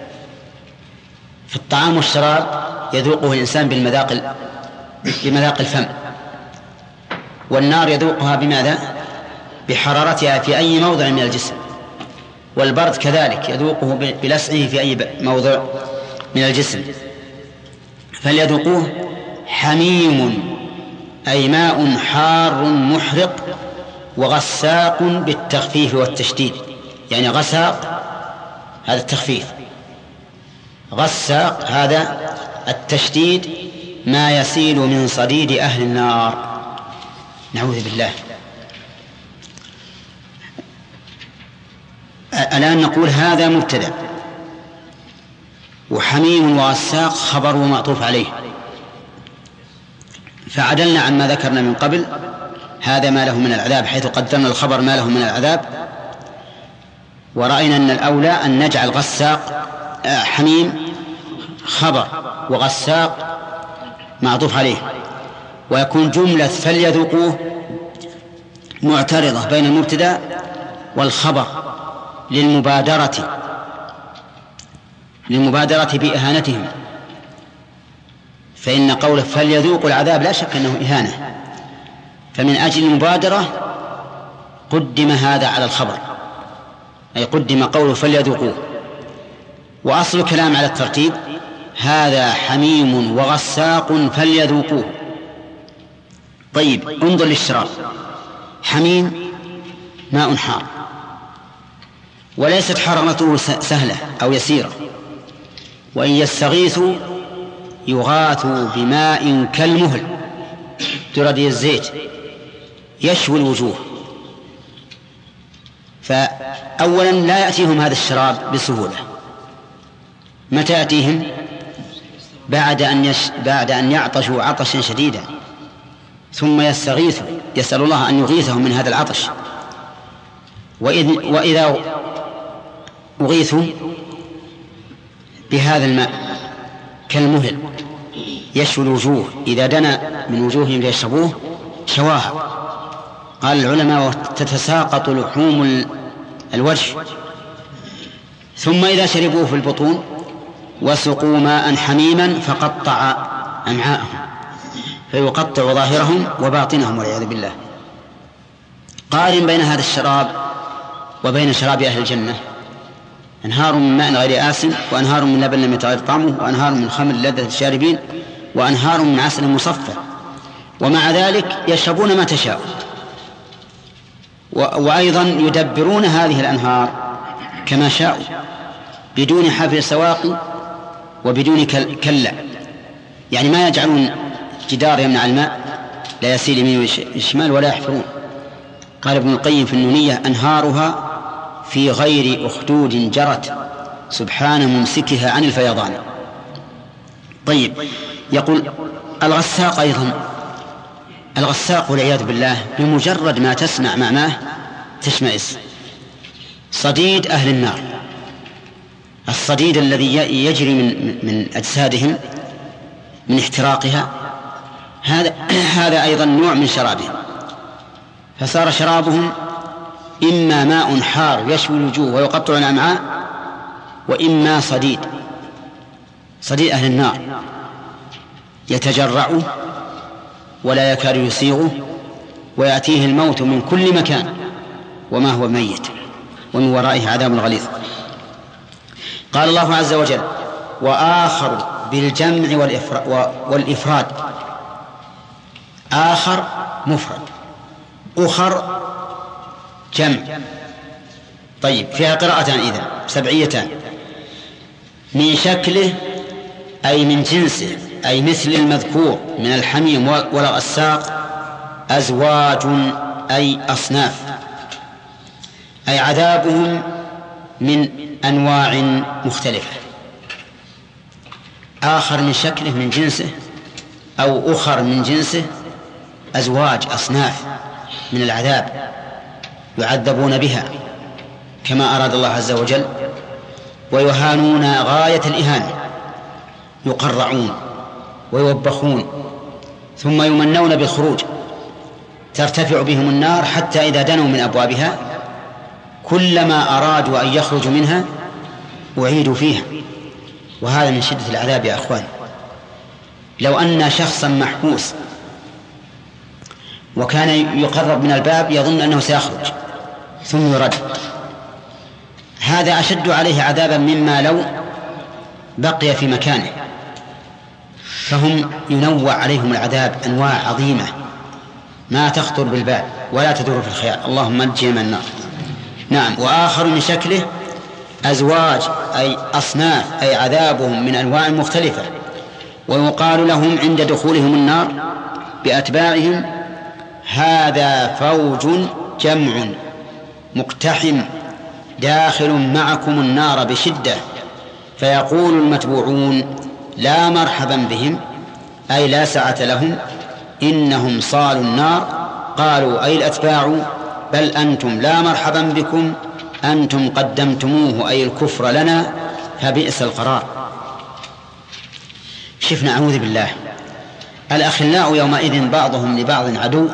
في الطعام والشراب يذوقه الإنسان بمذاق الفم، والنار يذوقها بماذا؟ بحرارتها في أي موضع من الجسم، والبرد كذلك يذوقه بلسعه في أي موضع من الجسم. فليذوقوه حميم أي ماء حار محرق، وغساق بالتخفيف والتشديد، يعني غساق هذا التخفيف، غساق هذا التشديد، ما يسيل من صديد أهل النار، نعوذ بالله. الآن نقول هذا مبتدأ، وحميم وغساق خبر ومعطوف عليه، فعدلنا عما ذكرنا من قبل، هذا ما له من العذاب، حيث قدمنا الخبر ما له من العذاب، ورأينا أن الأولى أن نجعل غساق حميم خبر وغساق معطوف عليه، ويكون جملة فليذوقوه معترضة بين المبتدأ والخبر للمبادرة بإهانتهم، فإن قوله فليذوقوا العذاب لا شك أنه إهانة، فمن أجل المبادرة قدم هذا على الخبر، أي قدم قوله فليذوقوه. وأصل الكلام على الترتيب، هذا حميم وغساق فليذوقوه. طيب، انظر للشراب، حميم ماء حار، وليست حرارته سهلة أو يسيرة، وإن يستغيثوا يغاثوا بماء كالمهل تردي الزيت يشوي الوجوه. فأولا لا يأتيهم هذا الشراب بسهولة، متى يأتيهم؟ بعد أن يعطشوا عطشا شديدا، ثم يستغيثوا، يسأل الله أن يغيثهم من هذا العطش. وإذا أغيثوا بهذا الماء كالمهل يشوي الوجوه، إذا دنا من وجوههم ليشربوه شواها. قال العلماء تتساقط لحوم الوجه ثم إذا شربوه في البطون وسقوا ماء حميما فقطع أمعاءهم، فيقطع ظاهرهم وباطنهم والعياذ بالله. قارن بين هذا الشراب وبين شراب أهل الجنة: أنهار من ماء غير آسن، وأنهار من لبن لم يتغير طعمه، وأنهار من خمر لذة الشاربين، وأنهار من عسل مصفى، ومع ذلك يشربون ما تشاء. وأيضا يدبرون هذه الأنهار كما شاءوا بدون حافل سواق وبدون كلة، يعني ما يجعلون جدار يمنع الماء لا يسيل يمين والشمال ولا يحفرون. قال ابن القيم في النونية: أنهارها في غير أخدود جرت سبحان ممسكها عن الفيضان. طيب، يقول الغساق أيضا، الغساق والعياذ بالله بمجرد ما تسمع معناه تشمئز. صديد أهل النار، الصديد الذي يجري من أجسادهم من احتراقها، هذا أيضا نوع من شرابهم. فصار شرابهم إما ماء حار يشوي الوجوه ويقطع الأمعاء، وإما صديد أهل النار يتجرع ولا يكاد يسيغه، ويأتيه الموت من كل مكان وما هو ميت، ومن ورائه عذاب غليظ. قال الله عز وجل: وآخر بالجمع والإفراد. آخر مفرد، أخر جمع. طيب، فيها قراءتان إذن سبعيتان: من شكله أي من جنسه، أي مثل المذكور من الحميم والغساق، أزواج أي أصناف، أي عذابهم من أنواع مختلفة. آخر من شكله من جنسه، أو أخر من جنسه، أزواج أصناف من العذاب يعذبون بها كما أراد الله عز وجل، ويهانون غاية الإهانة، يقرعون ويوبخون، ثم يمنون بالخروج، ترتفع بهم النار حتى إذا دنوا من أبوابها كلما أرادوا أن يخرجوا منها أعيدوا فيها. وهذا من شدة العذاب يا أخوان. لو أن شخصا محبوس وكان يقرب من الباب يظن أنه سيخرج ثم يرد، هذا أشد عليه عذابا مما لو بقي في مكانه. فهم ينوع عليهم العذاب أنواع عظيمة ما تخطر بالبال ولا تدور في الخيال. اللهم نجنا من النار. نعم. وآخر من شكله أزواج أي أصناف، أي عذابهم من أنواع مختلفة. ويقال لهم عند دخولهم النار بأتباعهم: هذا فوج جمع مقتحم داخل معكم النار بشدة. فيقول المتبوعون: لا مرحبا بهم، أي لا سعة لهم، إنهم صالوا النار. قالوا أي الأتباع: بل أنتم لا مرحبا بكم، أنتم قدمتموه أي الكفر لنا، فبئس القرار. شفنا، أعوذ بالله، الأخلاء يومئذ بعضهم لبعض عدو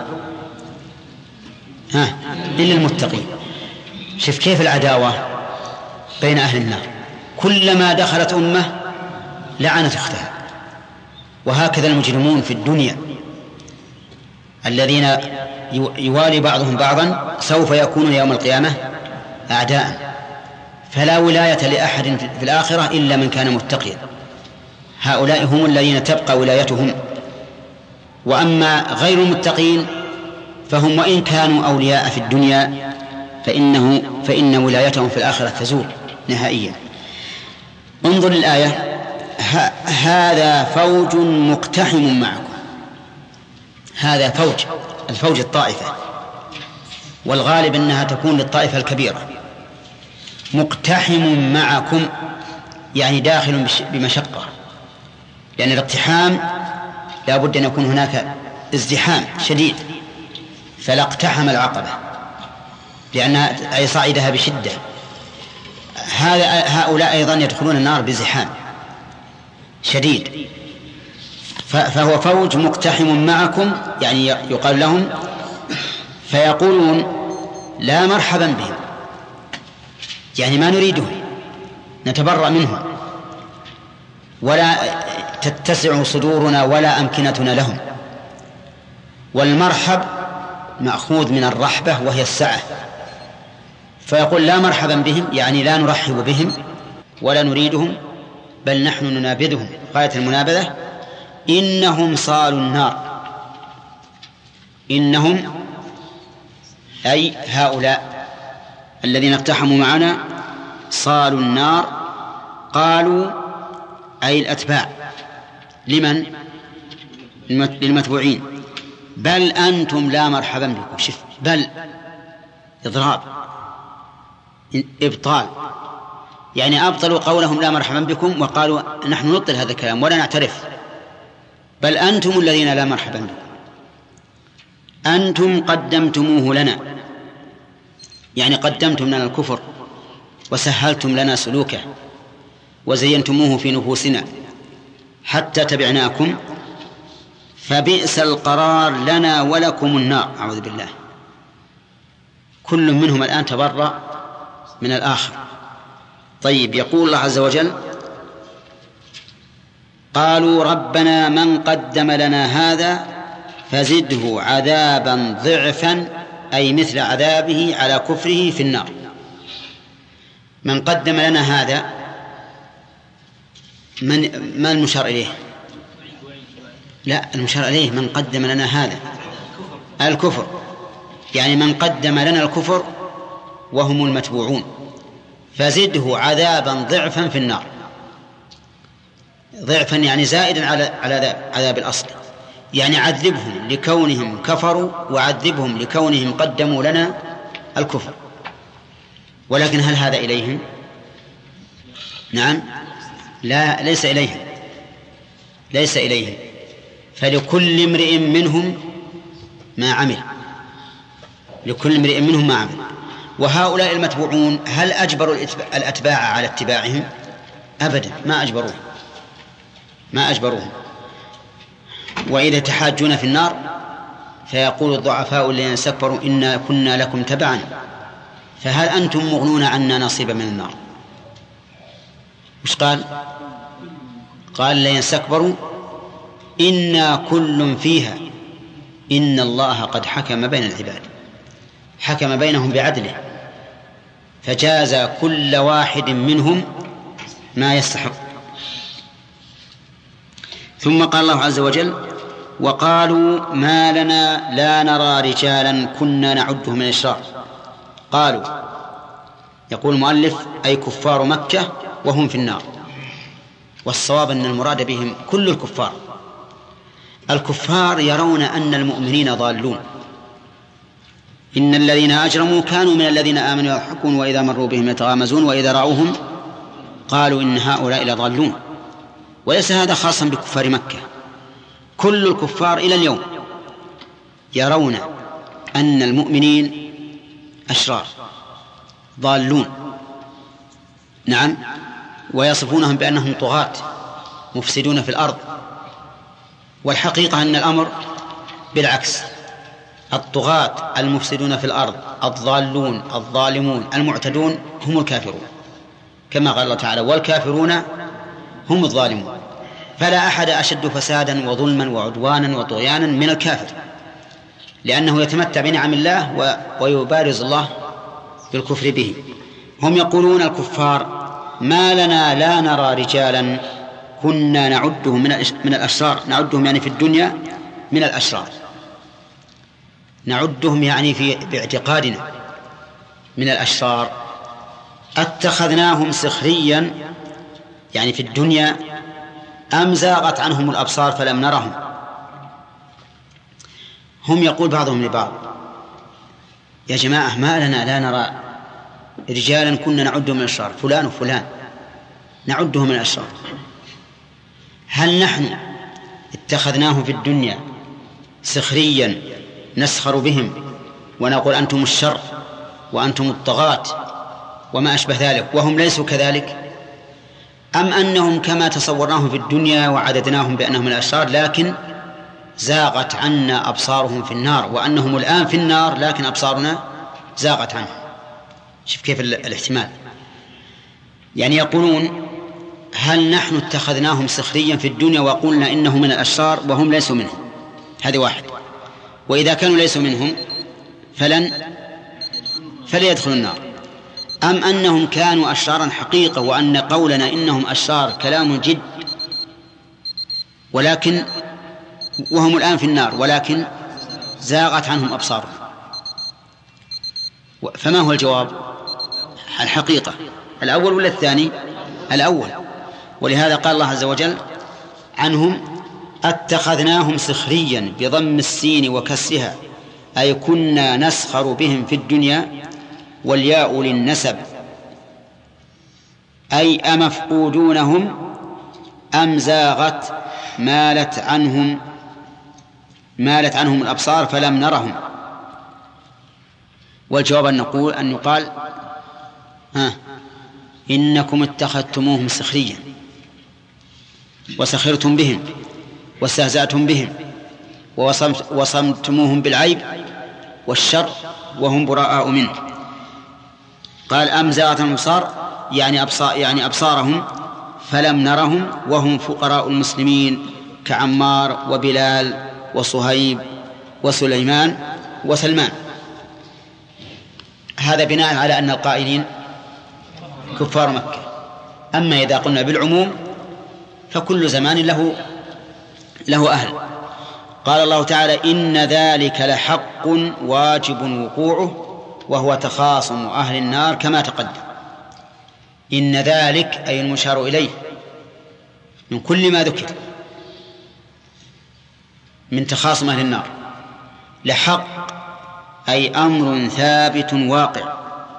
إلا المتقين. شف كيف العداوة بين أهل النار، كلما دخلت أمة لعنت أختها. وهكذا المجرمون في الدنيا الذين يوالي بعضهم بعضا سوف يكونون يوم القيامة أعداء، فلا ولاية لأحد في الآخرة إلا من كان متقيا. هؤلاء هم الذين تبقى ولايتهم. وأما غير المتقين فهم وإن كانوا أولياء في الدنيا فإن ولايتهم في الآخرة تزول نهائيا. انظر الآية: هذا فوج مقتحم معكم. هذا فوج، الفوج الطائفة، والغالب أنها تكون للطائفة الكبيرة. مقتحم معكم يعني داخل بمشقة، لأن الاقتحام لا بد أن يكون هناك ازدحام شديد، فلا اقتحم العقبة لأنها أي صعدها بشدة. هؤلاء أيضا يدخلون النار بزحام شديد. فهو فوج مقتحم معكم، يعني يقال لهم فيقولون: لا مرحبا بهم، يعني ما نريدهم، نتبرأ منهم ولا تتسع صدورنا ولا أمكنتنا لهم. والمرحب مأخوذ من الرحبة وهي السعة، فيقول لا مرحبا بهم، يعني لا نرحب بهم ولا نريدهم، بل نحن ننابذهم غاية المنابذة. إنهم صالوا النار، إنهم أي هؤلاء الذين اقتحموا معنا صالوا النار. قالوا أي الأتباع، لمن؟ للمتبوعين. بل أنتم لا مرحبا بكم. شف، بل إضراب إبطال، يعني أبطلوا قولهم لا مرحبا بكم وقالوا نحن نبطل هذا الكلام ولا نعترف. بل أنتم الذين لا مرحبا بكم، أنتم قدمتموه لنا، يعني قدمتم لنا الكفر وسهلتم لنا سلوكه وزينتموه في نفوسنا حتى تبعناكم، فبئس القرار لنا ولكم النار. أعوذ بالله. كل منهم الآن تبرأ من الآخر. طيب، يقول الله عز وجل قالوا ربنا من قدم لنا هذا فزده عذابا ضعفا، أي مثل عذابه على كفره في النار. من قدم لنا هذا، ما المشار إليه؟ لا، المشار إليه من قدم لنا هذا الكفر، يعني من قدم لنا الكفر وهم المتبوعون، فزده عذابا ضعفا في النار. ضعفا يعني زائدا على عذاب الأصل، يعني عذبهم لكونهم كفروا وعذبهم لكونهم قدموا لنا الكفر. ولكن هل هذا إليهم؟ نعم، لا، ليس إليهم، ليس إليهم. فلكل امرئ منهم ما عمل، لكل امرئ منهم ما عمل. وهؤلاء المتبوعون هل أجبروا الأتباع على اتباعهم؟ أبدا، ما أجبروهم. وإذا تحاجون في النار فيقول الضعفاء الذين استكبروا إنا كنا لكم تبعا فهل أنتم مغنون عنا نصيبا من النار؟ مش قال الذين استكبروا إنا كل فيها إن الله قد حكم بين العباد، حكم بينهم بعدله فجاز كل واحد منهم ما يستحق. ثم قال الله عز وجل وقالوا ما لنا لا نرى رجالا كنا نعدهم من الأشرار. قالوا، يقول المؤلف أي كفار مكة وهم في النار، والصواب أن المراد بهم كل الكفار. الكفار يرون أن المؤمنين ضالون، إن الذين أجرموا كانوا من الذين آمنوا يضحكون وإذا مروا بهم يتغامزون وإذا رأوهم قالوا إن هؤلاء لضالون. وليس هذا خاصا بكفار مكة، كل الكفار إلى اليوم يرون أن المؤمنين أشرار ضالون، نعم، ويصفونهم بأنهم طغاة مفسدون في الأرض. والحقيقة أن الأمر بالعكس، الطغاة المفسدون في الأرض الضالون الظالمون المعتدون هم الكافرون، كما قال الله تعالى والكافرون هم الظالمون. فلا أحد أشد فسادا وظلما وعدوانا وطغيانا من الكافر، لأنه يتمتع بنعم الله ويبارز الله بالكفر به. هم يقولون الكفار ما لنا لا نرى رجالا كنا نعدهم من الأشرار، نعدهم يعني في الدنيا من الأشرار، نعدهم يعني باعتقادنا من الأشرار. اتخذناهم سخريا يعني في الدنيا أم زاغت عنهم الأبصار فلم نرهم. هم يقول بعضهم لبعض يا جماعة ما لنا لا نرى رجالا كنا نعدهم من الأشرار، فلان وفلان نعدهم من الأشرار، هل نحن اتخذناهم في الدنيا سخريا نسخر بهم ونقول أنتم الشر وأنتم الطغاة وما أشبه ذلك وهم ليسوا كذلك، أم أنهم كما تصورناهم في الدنيا وعددناهم بأنهم الأشرار لكن زاغت عنا أبصارهم في النار، وأنهم الآن في النار لكن أبصارنا زاغت عنهم. شوف كيف الاحتمال. يعني يقولون هل نحن اتخذناهم سخريا في الدنيا وقلنا إنه من الأشرار وهم ليسوا منهم؟ هذه واحد. وإذا كانوا ليسوا منهم فليدخلوا النار، أم أنهم كانوا أشرارا حقيقة وأن قولنا إنهم أشرار كلام جد ولكن وهم الآن في النار ولكن زاغت عنهم أبصارهم؟ فما هو الجواب؟ الحقيقة الأول ولا الثاني؟ الأول. ولهذا قال الله عز وجل عنهم اتخذناهم سخريا بضم السين وكسرها، أي كنا نسخر بهم في الدنيا، والياء للنسب، أي أمفقودونهم أم زاغت مالت عنهم الأبصار فلم نرهم. والجواب أن يقال إنكم اتخذتموهم سخريا وسخرتم بهم واستهزأتم بهم ووصمتموهم بالعيب والشر وهم براء منه. قال أم زاغت الأبصار يعني أبصارهم فلم نرهم وهم فقراء المسلمين كعمار وبلال وصهيب وسليمان وسلمان. هذا بناء على أن القائلين كفار مكة. أما إذا قلنا بالعموم فكل زمان له أهل. قال الله تعالى إن ذلك لحق واجب وقوعه وهو تخاصم أهل النار كما تقدم. إن ذلك أي المشار إليه من كل ما ذكر من تخاصم أهل النار لحق، أي أمر ثابت واقع.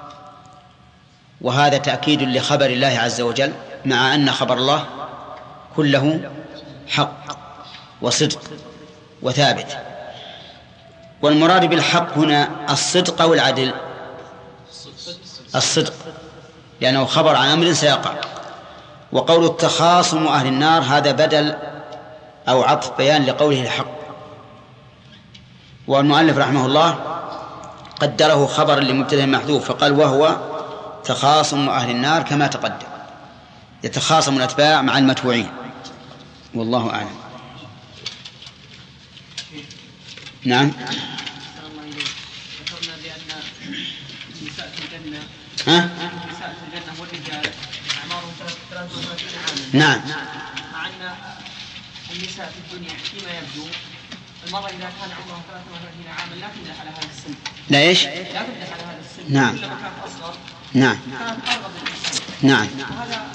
وهذا تأكيد لخبر الله عز وجل، مع أن خبر الله كله حق وصدق وثابت. والمراد بالحق هنا الصدق أو العدل؟ الصدق، لأنه خبر عن أمر سيقع. وقول التخاصم أهل النار هذا بدل أو عطف بيان لقوله الحق. والمؤلف رحمه الله قدره خبر لمبتدأ محذوف فقال وهو تخاصم أهل النار كما تقدم، يتخاصم الأتباع مع المتبوعين. والله أعلم. نعم. ذكرنا بأن النساء في الجنة النساء في الجنة والرجال أعمارهم 33 عاما. نعم. مع أن النساء في الدنيا فيما يبدو المرأة إذا كان عمرها 33 عاما لا تمدح على هذا السن. لا إيش؟ لا تمدح على هذا السن. نعم. كلما كانت أصغر نعم. كانت أرغب للنساء. نعم. وهذا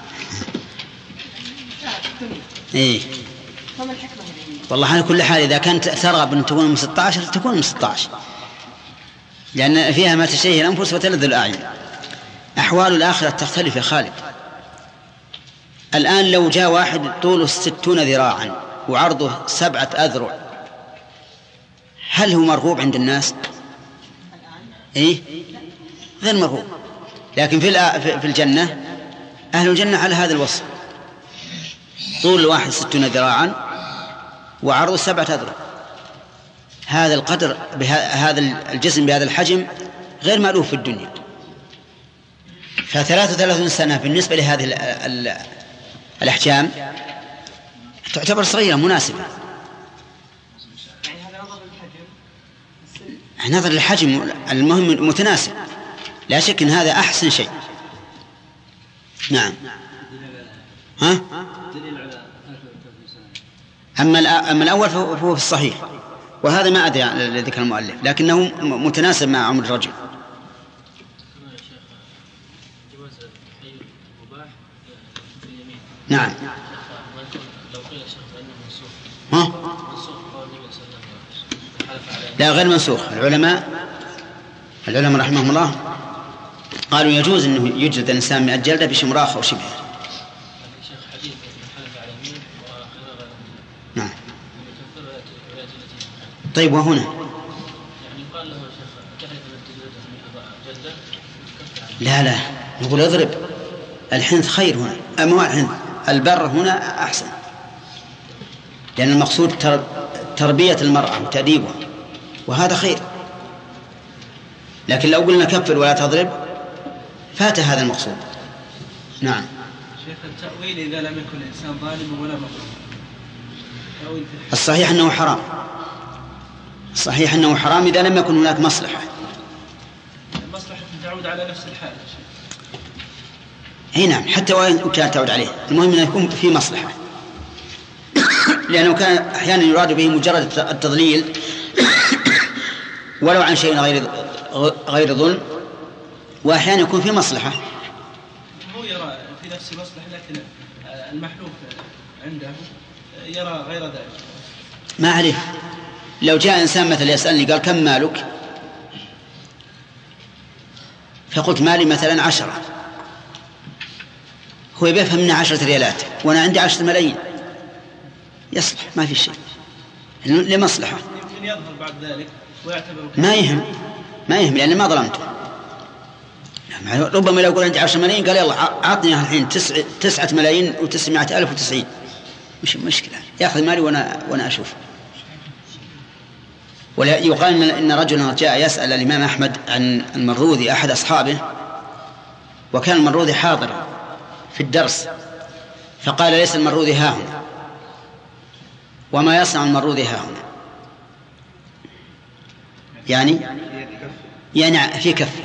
في الدنيا. إيه. فما الحكمة هذه؟ والله على كل حال إذا كانت ترغب أن تكون من 16 تكون من 16، لأن فيها ما تشتهي الأنفس وتلذ الأعين. أحوال الآخرة تختلف يا خالد. الآن لو جاء واحد طوله 60 ذراعا وعرضه 7 أذرع، هل هو مرغوب عند الناس؟ إيه؟ غير مرغوب. لكن في الجنة أهل الجنة على هذا الوصف، طول الواحد 60 ذراعا وعرضه 7 أذرع. هذا القدر بهذا الجسم بهذا الحجم غير مألوف في الدنيا. ف33 سنة بالنسبة لهذه الأحجام تعتبر صغيرة مناسبة. يعني هذا نظر نظر الحجم المهم متناسب، لا شك أن هذا أحسن شيء. نعم. ها؟ أما الأول فهو في الصحيح، وهذا ما أدري لذكر المؤلف، لكنه متناسب مع عمر الرجل. نعم. ها؟ لا غير منسوخ. العلماء رحمهم الله قالوا يجوز أنه يجلد الإنسان 100 جلدة بشمراخ أو شبهه. نعم. طيب وهنا لا نقول اضرب. الحنث خير هنا، أما الحنث البر هنا أحسن، لأن المقصود تربية المرأة وتأديبها، وهذا خير. لكن لو قلنا كفر ولا تضرب فات هذا المقصود. نعم. شيخ التأويل إذا لم يكن الإنسان ظالما ولا مظلوما. الصحيح أنه حرام. صحيح أنه حرام إذا لم يكن هناك مصلحة. المصلحة تعود على نفس الحال. أي نعم، حتى وإن كانت تعود عليه، المهم أن يكون في مصلحة. لأنه كان أحيانا يراد به مجرد التضليل ولو عن شيء غير ظلم، وأحيانا يكون في مصلحة. هو يرى في نفس المصلحة لكن المحلوف عنده يرى غير ذلك. ما عليه. لو جاء إنسان مثلا يسألني قال كم مالك، فقلت مالي مثلا 10، هو يفهم منها 10 ريالات وأنا عندي 10 ملايين، يصلح، ما في شيء، لمصلحة. يمكن يظهر بعد ذلك ويعتبر ما يهم لأن ما ظلمته. ربما لو قلت عندي 10 ملايين قال يلا أعطني الحين 9,990,090، مش مشكلة، يأخذ مالي وأنا أشوف. ولا يقال إن رجلا جاء يسأل الإمام أحمد عن المروذي أحد أصحابه، وكان المروذي حاضر في الدرس، فقال ليس المروذي ها هنا، وما يصنع المروذي ها هنا، يعني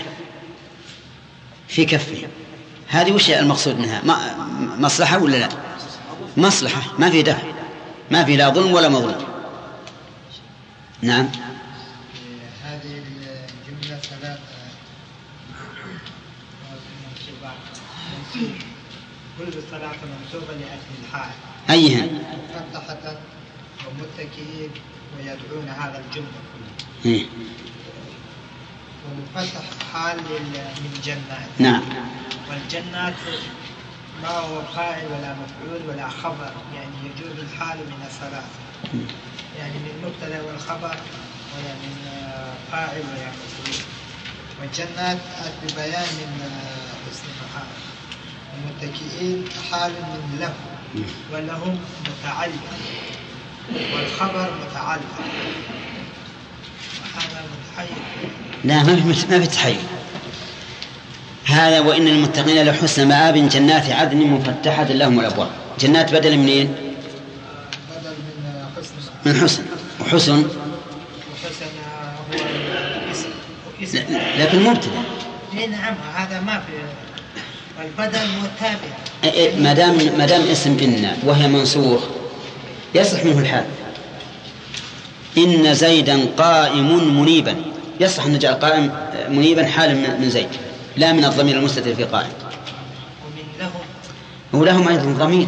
في كفه. هذه وش المقصود منها؟ مصلحة ولا لا؟ مصلحة، ما في دفع، ما في لا ظلم ولا مظلم. نعم. هذه الجملة 3 كل الصلاة منسوبة لأجل الحال. أيها؟ مفتحة ومتكئين ويدعون هذا الجملة كلها. ومفتح حال من جنات. نعم. والجنات ما هو فاعل ولا مفعول ولا خبر، يعني يجوز الحال من الثلاث، يعني من مبتدا والخبر ولا من فاعل ولا مفعول. والجنات ببيان من اسم محال. المتكئين حال من له، ولهم متعلق، والخبر متعلق، وهذا متحيز. لا، ما في تحيز. هذا وإن المتقين لحسن مآب جنات عدن مفتحة لهم الأبواب. جنات بدل منين؟ بدل من حسن. وحسن هو اسم. لكن مبتدأ. نعم، هذا ما في. والبدل متابع. ما دام اسم إن وهي منسوخ يصح منه الحال. إن زيدا قائم منيبا، يصح أن نجعل قائم منيبا حال من زيد، لا من الضمير المستتر في قائم. ومن لهم، ولهم أيضا ضمير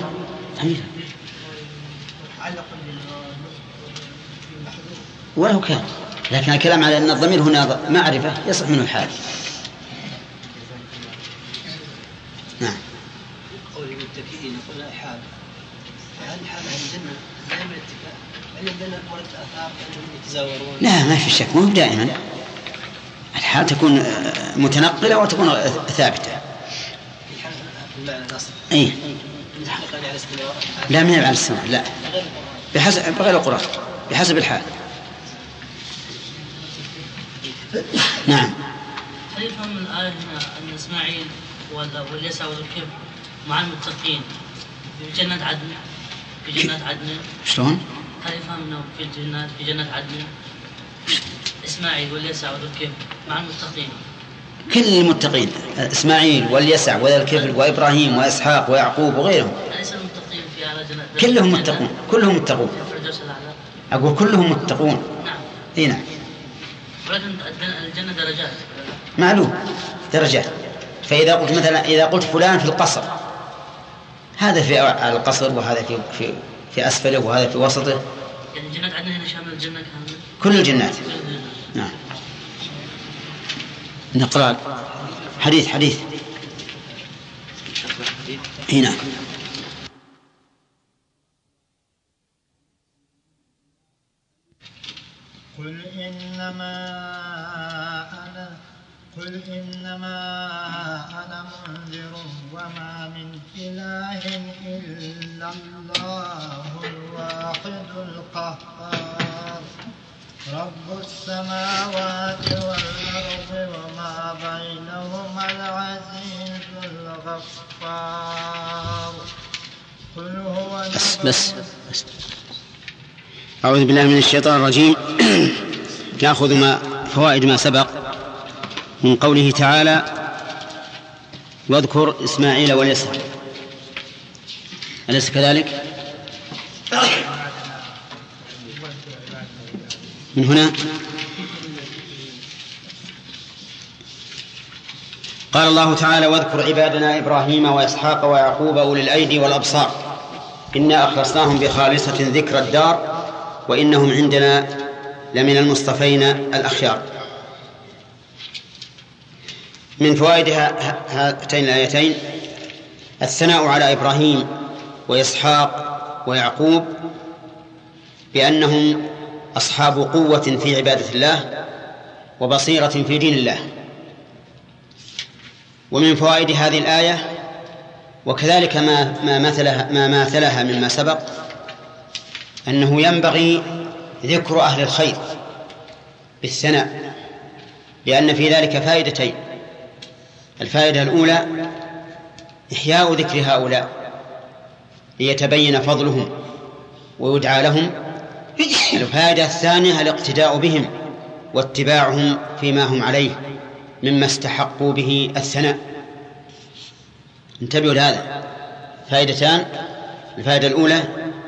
متعلق بالمحذوف ولو كان، لكن الكلام على أن الضمير هنا معرفة يصح منه الحال. نعم. قول المتكئين يقول حال، هذه حال عن الجنة دائما اتكاء، عندنا ورد آثار أنهم يتزاورون. لا، ما في شك، مو دائما. الحال تكون متنقلة وتكون ثابتة. في حال المعنى الأصل. أي. لا، من على السماء، لا، بغير القرآن، بحسب الحال. نعم. هل يفهم من الآية هنا أن إسماعيل واليسع والكبر مع المتقين في جنة عدن؟ شلون؟ هل يفهم أنه في جنة عدن إسماعيل واليسع والكبر مع المتقين؟ كل المتقين، إسماعيل واليسع وذا الكفل وإبراهيم وإسحاق ويعقوب وغيرهم. أليس المتقين في على جنة؟ كلهم متقون. أقول كلهم متقون. نعم. إيه نعم. ولكن الجنة درجات. معلوم درجات. فإذا قلت مثلا، إذا قلت فلان في القصر، هذا في على القصر، وهذا في أسفله، وهذا في وسطه. يعني جنة عدن هنا شامل الجنة كاملة. كل الجنات. نعم. نقرأ حديث. هنا. قل إنما أنا منذر وما من إله إلا الله الواحد القهار. رب السماوات والأرض وما بينهما العزيز الغفار. قل هو بس. أعوذ بالله من الشيطان الرجيم. نأخذ فوائد ما سبق من قوله تعالى واذكر إسماعيل واليسع، أليس كذلك؟ من هنا قال الله تعالى واذكر عبادنا إبراهيم وإسحاق ويعقوب أولي الأيدي والأبصار إنا أخلصناهم بخالصة ذكر الدار وإنهم عندنا لمن المصطفين الأخيار. من فوائد هاتين الآيتين الثناء على إبراهيم وإسحاق ويعقوب بأنهم أصحاب قوة في عبادة الله وبصيرة في دين الله. ومن فوائد هذه الآية وكذلك ما مثلها مما سبق أنه ينبغي ذكر أهل الخير بالثناء، لأن في ذلك فائدتين. الفائدة الأولى إحياء ذكر هؤلاء ليتبين فضلهم ويدعى لهم. الفائدة الثانية الاقتداء بهم واتباعهم فيما هم عليه مما استحقوا به الثناء. انتبهوا لهذا، فائدتان: الفائدة الأولى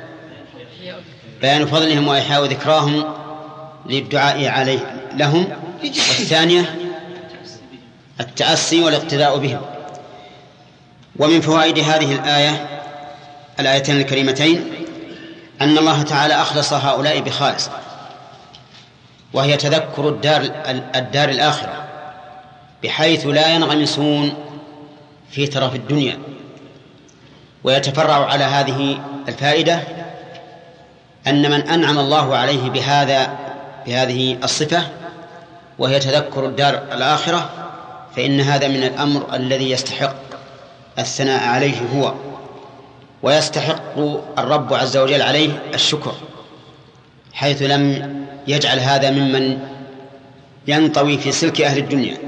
بيان فضلهم وإحياء ذكراهم للدعاء عليه لهم، والثانية التأسي والاقتداء بهم. ومن فوائد هذه الآيتين الكريمتين أن الله تعالى أخلص هؤلاء بخالص، وهي تذكر الدار الآخرة، بحيث لا ينغمسون في ترف الدنيا. ويتفرع على هذه الفائدة أن من أنعم الله عليه بهذه الصفة وهي تذكر الدار الآخرة فإن هذا من الأمر الذي يستحق الثناء عليه هو، ويستحق الرب عز وجل عليه الشكر، حيث لم يجعل هذا ممن ينطوي في سلك أهل الدنيا.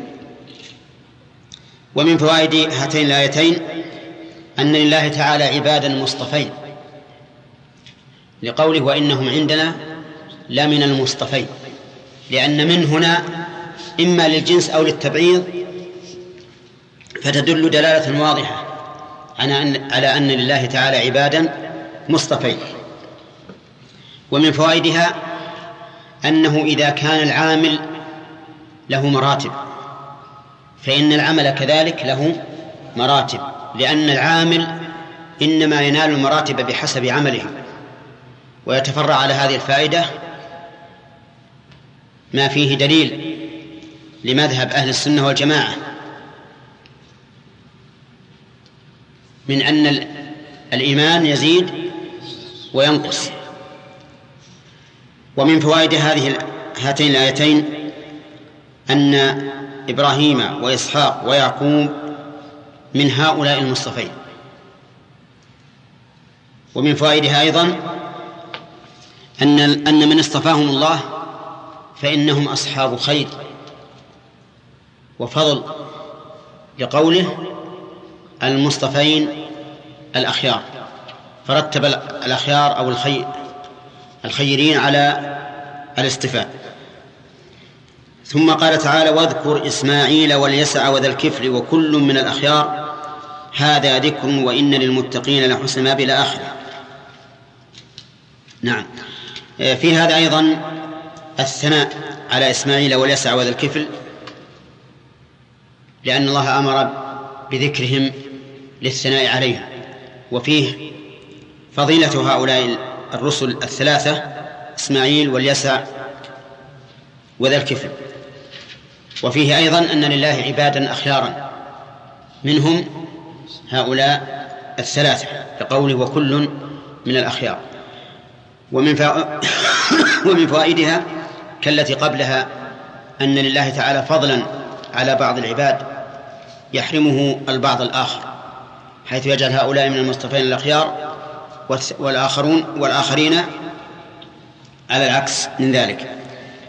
ومن فوائد هاتين الآيتين أن لله تعالى عبادا مصطفين، لقوله وإنهم عندنا لمن المصطفين، لأن من هنا إما للجنس أو للتبعيض، فتدل دلالة واضحة على أن لله تعالى عبادا مصطفين. ومن فوائدها أنه إذا كان العامل له مراتب فإن العمل كذلك له مراتب، لأن العامل إنما ينال المراتب بحسب عمله. ويتفرع على هذه الفائدة ما فيه دليل لمذهب أهل السنة والجماعة من أن الإيمان يزيد وينقص. ومن فوائد هاتين الآيتين أن إبراهيم وإسحاق ويعقوب من هؤلاء المصطفين. ومن فوائدها أيضا أن من اصطفاهم الله فإنهم أصحاب خير وفضل، لقوله المصطفين الأخيار، فرتب الأخيار أو الخيرين على الاصطفاء. ثم قال تعالى واذكر إسماعيل واليسع وذا الكفل وكل من الأخيار هذا ذكر وإن للمتقين لحسن مآب إلى آخره. نعم، في هذا أيضا الثناء على إسماعيل واليسع وذا الكفل، لأن الله أمر بذكرهم للثناء عليهم، وفيه فضيلة هؤلاء الرسل الثلاثة إسماعيل واليسع وذا الكفل. وفيه أيضا أن لله عبادا أخيارا منهم هؤلاء الثلاثة، لقوله وكل من الأخيار. ومن فوائدها كالتي قبلها أن لله تعالى فضلا على بعض العباد يحرمه البعض الآخر، حيث يجعل هؤلاء من المصطفين الأخيار والآخرين على العكس من ذلك.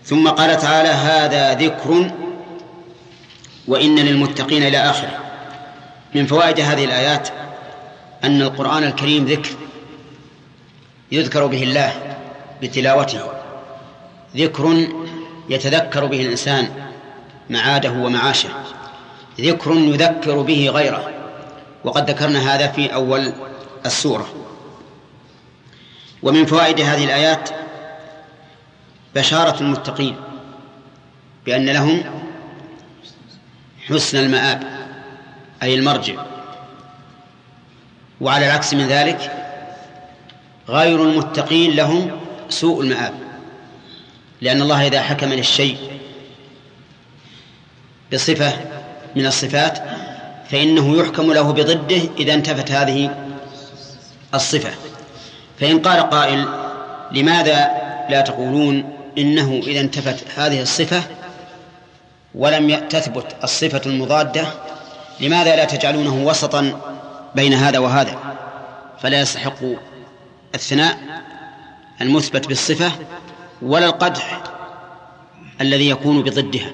ثم قال تعالى: هذا ذكر وإن للمتقين إلى آخره. من فوائد هذه الآيات أن القرآن الكريم ذكر يذكر به الله بتلاوته، ذكر يتذكر به الإنسان معاده ومعاشه، ذكر يذكر به غيره، وقد ذكرنا هذا في أول السورة. ومن فوائد هذه الآيات بشارة المتقين بأن لهم حسن المآب أي المرجع، وعلى العكس من ذلك غير المتقين لهم سوء المآب، لأن الله إذا حكم للشيء بصفة من الصفات فإنه يحكم له بضده إذا انتفت هذه الصفة. فإن قال قائل: لماذا لا تقولون إنه إذا انتفت هذه الصفة ولم تثبت الصفة المضادة لماذا لا تجعلونه وسطا بين هذا وهذا، فلا يستحق الثناء المثبت بالصفة ولا القدح الذي يكون بضدها؟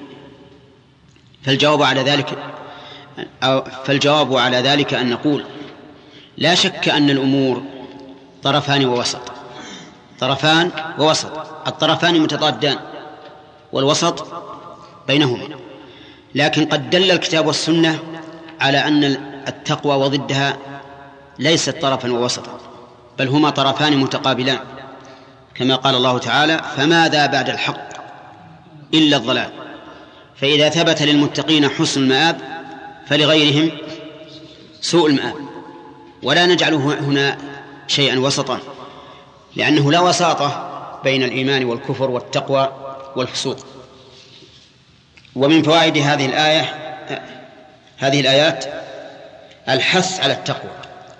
فالجواب على ذلك أن نقول: لا شك أن الأمور طرفان ووسط، طرفان ووسط، الطرفان متضادان والوسط بينهما، لكن قد دل الكتاب والسنة على أن التقوى وضدها ليست طرفا ووسطا، بل هما طرفان متقابلان، كما قال الله تعالى: فماذا بعد الحق إلا الضلال. فإذا ثبت للمتقين حسن المآب فلغيرهم سوء المآب، ولا نجعله هنا شيئا وسطا، لأنه لا وساطة بين الإيمان والكفر والتقوى والفسوق. ومن فوائد هذه الآيات الحث على التقوى،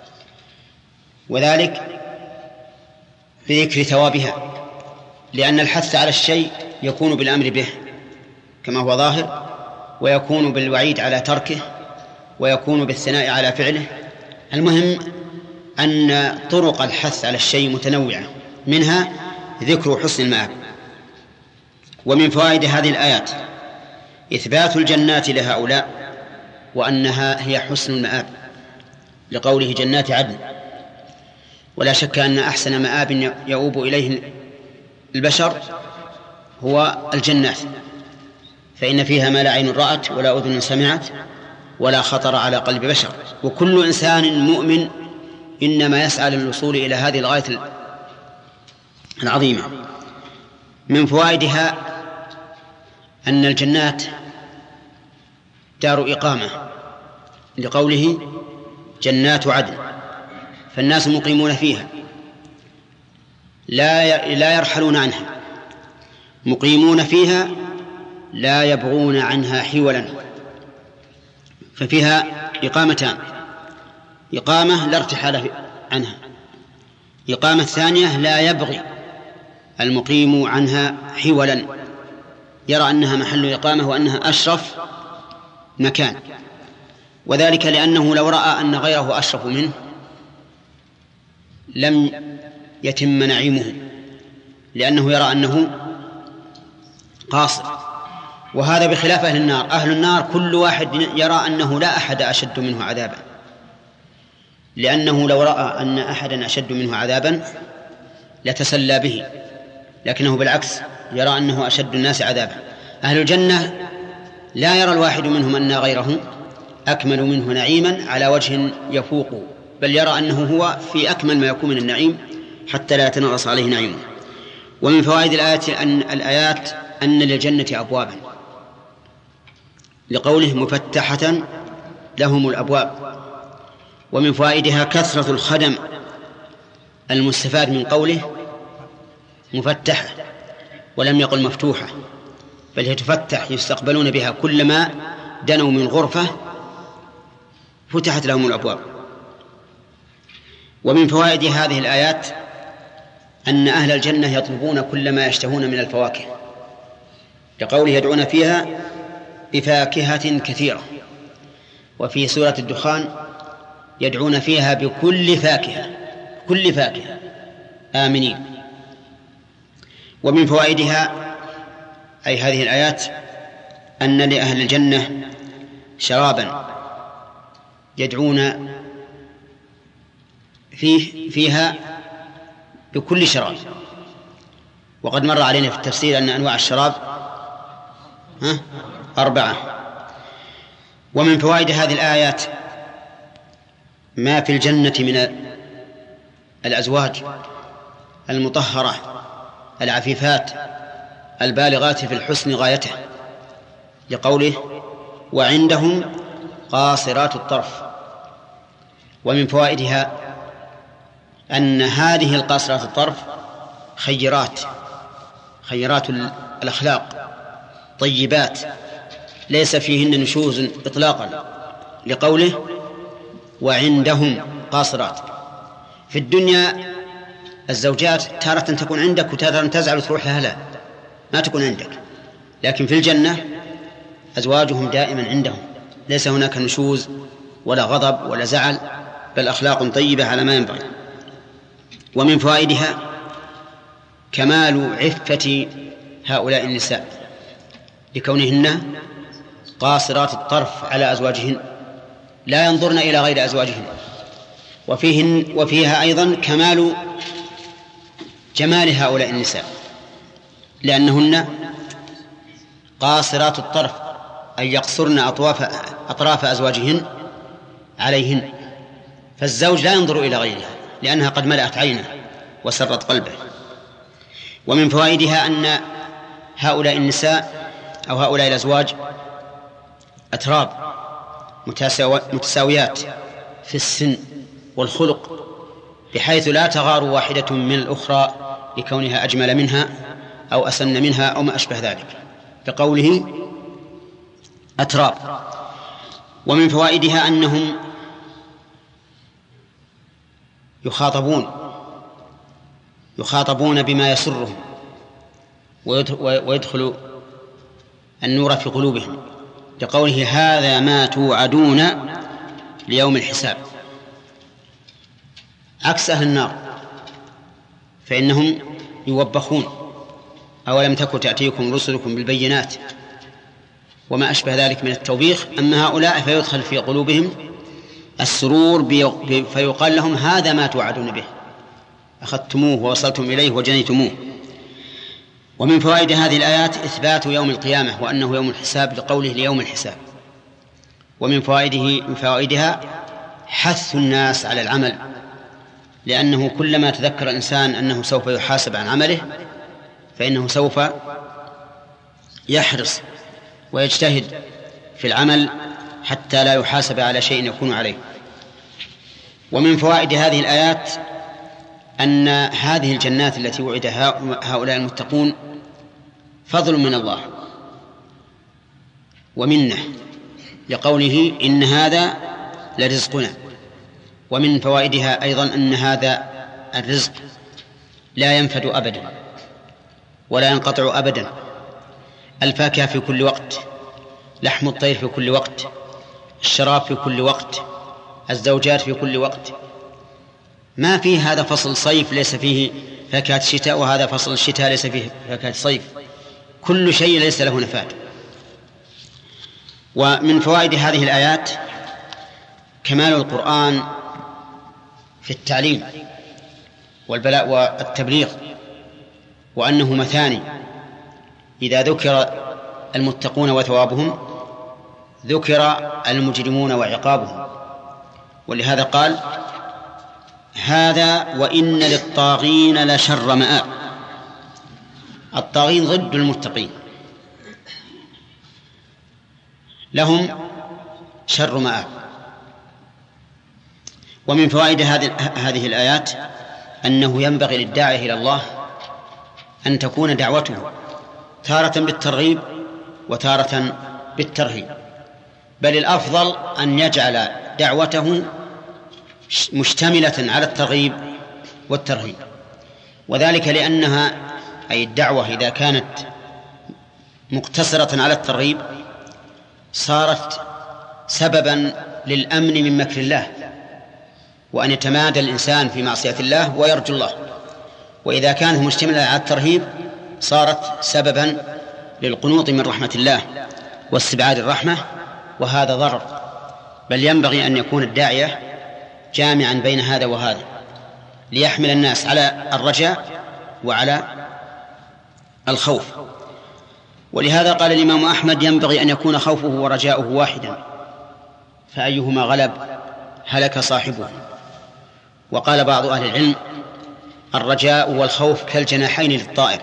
وذلك بذكر ثوابها، لأن الحث على الشيء يكون بالأمر به كما هو ظاهر، ويكون بالوعيد على تركه، ويكون بالثناء على فعله. المهم أن طرق الحث على الشيء متنوعة، منها ذكر حسن المآب. ومن فوائد هذه الآيات إثبات الجنات لهؤلاء وأنها هي حسن المآب، لقوله: جنات عدن. ولا شك أن أحسن مآب يؤوب إليه البشر هو الجنات، فإن فيها ما لا عين رأت ولا أذن سمعت ولا خطر على قلب بشر. وكل إنسان مؤمن إنما يسعى للوصول إلى هذه الغاية العظيمة. من فوائدها أن الجنات دار إقامة، لقوله: جنات عدن، فالناس مقيمون فيها لا يرحلون عنها، مقيمون فيها لا يبغون عنها حولا، ففيها إقامتان: إقامة لا ارتحال عنها، إقامة ثانية لا يبغي المقيم عنها حولا، يرى أنها محل إقامة وأنها أشرف مكان، وذلك لأنه لو رأى أن غيره أشرف منه لم يتم نعيمه، لأنه يرى أنه قاصر. وهذا بخلاف أهل النار. أهل النار كل واحد يرى أنه لا أحد أشد منه عذابا، لأنه لو رأى أن أحدا أشد منه عذابا لتسلى به، لكنه بالعكس يرى أنه أشد الناس عذابا. أهل الجنة لا يرى الواحد منهم أن غيره أكمل منه نعيما على وجه يفوق، بل يرى أنه هو في أكمل ما يكون من النعيم حتى لا يتنغص عليه نعيمه. ومن فوائد الآيات أن للجنة أبوابا، لقوله: مفتحة لهم الأبواب. ومن فوائدها كثرة الخدم المستفاد من قوله مفتحة، ولم يقل مفتوحة، بل هي تفتح، يستقبلون بها كلما دنوا من غرفة فتحت لهم الأبواب. ومن فوائد هذه الآيات أن أهل الجنة يطلبون كل ما يشتهون من الفواكه، لقوله: يدعون فيها بفاكهة كثيرة. وفي سورة الدخان: يدعون فيها بكل فاكهة، كل فاكهة آمنين. ومن فوائدها أي هذه الآيات أن لأهل الجنة شرابا يدعون فيها بكل شراب. وقد مر علينا في التفسير أن أنواع الشراب 4. ومن فوائد هذه الآيات ما في الجنة من الأزواج المطهرة العفيفات البالغات في الحسن غايته، لقوله وعندهم قاصرات الطرف. ومن فوائدها أن هذه القاصرات الطرف خيرات الأخلاق طيبات ليس فيهن نشوز إطلاقا، لقوله وعندهم قاصرات. في الدنيا الزوجات تارة تكون عندك وتارة تزعل وتروح لها، لا ما تكون عندك، لكن في الجنة أزواجهم دائما عندهم، ليس هناك نشوز ولا غضب ولا زعل، بل أخلاق طيبة على ما ينبغي. ومن فوائدها كمال عفة هؤلاء النساء لكونهن قاصرات الطرف على أزواجهن لا ينظرن إلى غير أزواجهن. وفيها أيضا كمال جمال هؤلاء النساء لأنهن قاصرات الطرف، أي يقصرن أطراف أزواجهن عليهن، فالزوج لا ينظر إلى غيرها لأنها قد ملأت عينه وسرت قلبه. ومن فوائدها أن هؤلاء النساء أو هؤلاء الأزواج أتراب متساويات في السن والخلق، بحيث لا تغار واحدة من الأخرى لكونها أجمل منها أو أسن منها أو ما أشبه ذلك، بقوله أتراب. ومن فوائدها أنهم يخاطبون بما يسرهم ويدخل النور في قلوبهم، لقوله هذا ما توعدون ليوم الحساب، عكس أهل النار فإنهم يوبخون أولم تكن تأتيكم رسلكم بالبينات وما أشبه ذلك من التوبيخ. أما هؤلاء فيدخل في قلوبهم السرور فيقال لهم هذا ما توعدون به، أخذتموه ووصلتم إليه وجنيتموه. ومن فوائد هذه الآيات إثبات يوم القيامة وأنه يوم الحساب لقوله ليوم الحساب. ومن فوائدها حث الناس على العمل، لأنه كلما تذكر الإنسان أنه سوف يحاسب عن عمله فإنه سوف يحرص ويجتهد في العمل حتى لا يحاسب على شيء يكون عليه. ومن فوائد هذه الآيات أن هذه الجنات التي وعد هؤلاء المتقون فضل من الله ومنه، لقوله إن هذا لرزقنا. ومن فوائدها أيضا أن هذا الرزق لا ينفد أبدا ولا ينقطع أبدا، الفاكهة في كل وقت، لحم الطير في كل وقت، الشراب في كل وقت، الزوجات في كل وقت، ما فيه هذا فصل صيف ليس فيه فاكهة الشتاء وهذا فصل الشتاء ليس فيه فاكهة الصيف، كل شيء ليس له نفاد. ومن فوائد هذه الآيات كمال القرآن في التعليم والبلاء والتبليغ، وأنه مثاني، إذا ذكر المتقون وثوابهم ذكر المجرمون وعقابهم. ولهذا قال هذا وإن للطاغين لشر مآب. الطاغين ضد المتقين، لهم شر مآب. ومن فوائد هذه الآيات أنه ينبغي للداعي إلى الله أن تكون دعوته تارة بالترغيب وتارة بالترهيب، بل الأفضل أن يجعل دعوته مشتملة على الترغيب والترهيب، وذلك لأنها أي الدعوة إذا كانت مقتصرة على الترغيب صارت سببا للأمن من مكر الله وأن يتمادى الإنسان في معصية الله ويرجو الله، وإذا كانت مشتملة على الترهيب صارت سببا للقنوط من رحمة الله واستبعاد الرحمة، وهذا ضرر، بل ينبغي أن يكون الداعية جامعا بين هذا وهذا ليحمل الناس على الرجاء وعلى الخوف. ولهذا قال الإمام أحمد: ينبغي أن يكون خوفه ورجاؤه واحدا، فأيهما غلب هلك صاحبه. وقال بعض أهل العلم: الرجاء والخوف كالجناحين للطائر،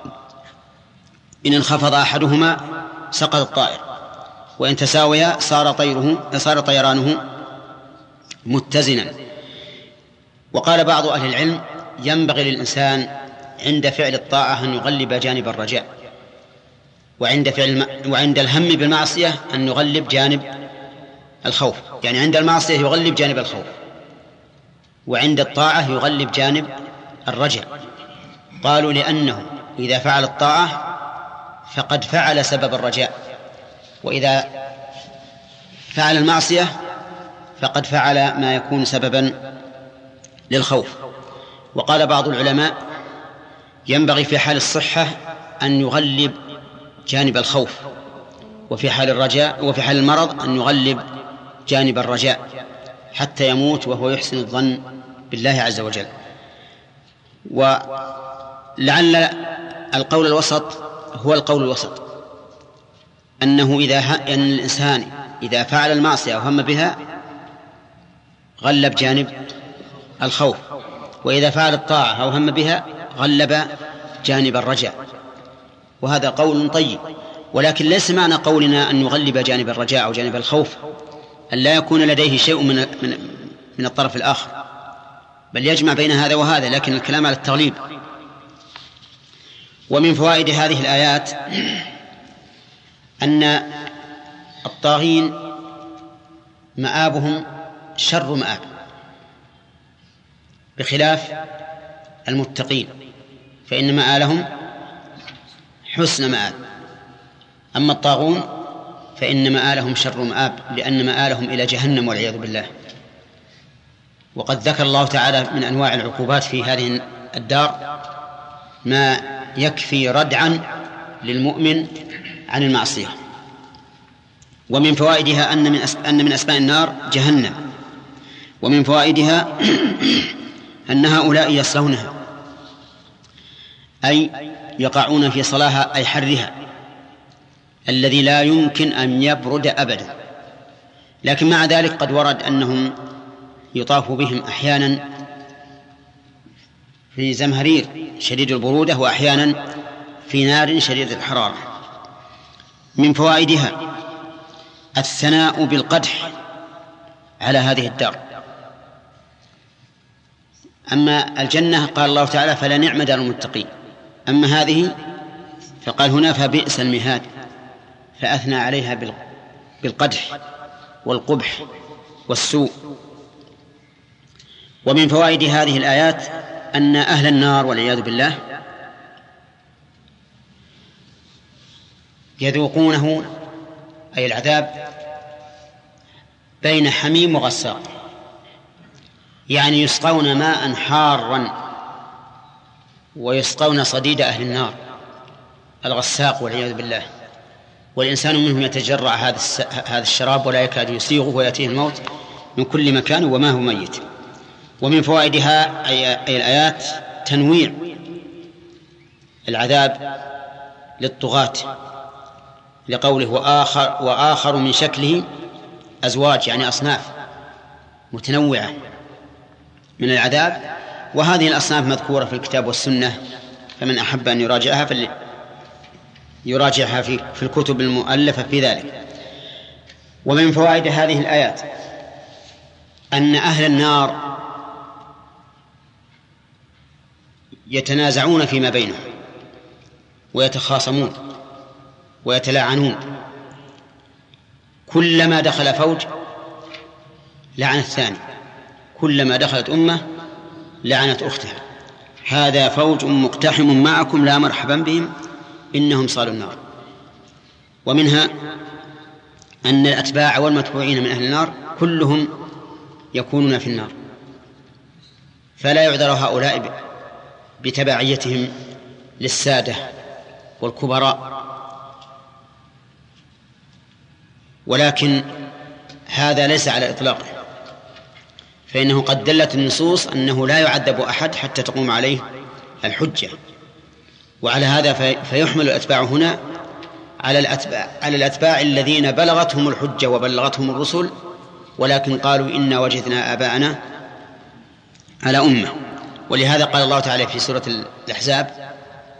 إن انخفض أحدهما سقط الطائر، وإن تساويا صار طيرانه متزنا. وقال بعض أهل العلم: ينبغي للإنسان عند فعل الطاعة أن يغلب جانب الرجاء، وعند الهم بالمعصية أن يغلب جانب الخوف، يعني عند المعصية يغلب جانب الخوف، وعند الطاعة يغلب جانب الرجاء. قالوا: لأنه إذا فعل الطاعة فقد فعل سبب الرجاء، وإذا فعل المعصية فقد فعل ما يكون سببا للخوف. وقال بعض العلماء: ينبغي في حال الصحة أن يغلب جانب الخوف، وفي حال المرض أن يغلب جانب الرجاء حتى يموت وهو يحسن الظن بالله عز وجل. ولعل القول الوسط هو القول الوسط، أن الإنسان إذا فعل المعصية أو هم بها غلب جانب الخوف، وإذا فعل الطاعة أو هم بها غلب جانب الرجاء، وهذا قول طيب. ولكن ليس معنى قولنا أن يغلب جانب الرجاء أو جانب الخوف أن لا يكون لديه شيء من الطرف الآخر، بل يجمع بين هذا وهذا، لكن الكلام على التغليب. ومن فوائد هذه الآيات أن الطاغين مآبهم شر مآب، بخلاف المتقين فإن مآلهم حسن مآب. أما الطاغون فإن مآلهم شر مآب، لأن مآلهم إلى جهنم والعياذ بالله. وقد ذكر الله تعالى من أنواع العقوبات في هذه الدار ما يكفي ردعا للمؤمن عن المعصية. ومن فوائدها أن من أسماء النار جهنم، ومن فوائدها أن هؤلاء يصلونها، أي يقعون في صلاها أي حرها الذي لا يمكن أن يبرد أبدا. لكن مع ذلك قد ورد أنهم يطاف بهم أحيانا في زمهرير شديد البرودة، وأحيانا في نار شديد الحرارة. من فوائدها الثناء بالقدح على هذه الدار. أما الجنة قال الله تعالى: فلا نعم دار المتقين. أما هذه فقال هنا: فبئس المهاد، فأثنى عليها بالقدح والقبح والسوء. ومن فوائد هذه الآيات أن أهل النار والعياذ بالله يذوقونه أي العذاب بين حميم وغساق، يعني يسقون ماء حارا ويسقون صديد أهل النار الغساق والعياذ بالله، والإنسان منهم يتجرع هذا الشراب ولا يكاد يسيغه ويأتيه الموت من كل مكان وما هو ميت. ومن فوائدها أي الآيات تنويع العذاب للطغاة، لقوله: وآخر من شكله أزواج، يعني أصناف متنوعة من العذاب. وهذه الأصناف مذكورة في الكتاب والسنة، فمن أحب أن يراجعها يراجعها في الكتب المؤلفة في ذلك. ومن فوائد هذه الآيات أن أهل النار يتنازعون فيما بينهم ويتخاصمون ويتلاعنون، كلما دخل فوج لعن الثاني، كلما دخلت أمة لعنت أختها: هذا فوج مقتحم معكم لا مرحبا بهم إنهم صالوا النار. ومنها أن الأتباع والمتبوعين من أهل النار كلهم يكونون في النار، فلا يعذر هؤلاء بتبعيتهم للسادة والكبراء ولكن هذا ليس على إطلاقه، فإنه قد دلت النصوص أنه لا يعذب أحد حتى تقوم عليه الحجة، وعلى هذا فيحمل الأتباع هنا على الأتباع الذين بلغتهم الحجة وبلغتهم الرسل ولكن قالوا إنا وجدنا آباءنا على أمة. ولهذا قال الله تعالى في سورة الأحزاب: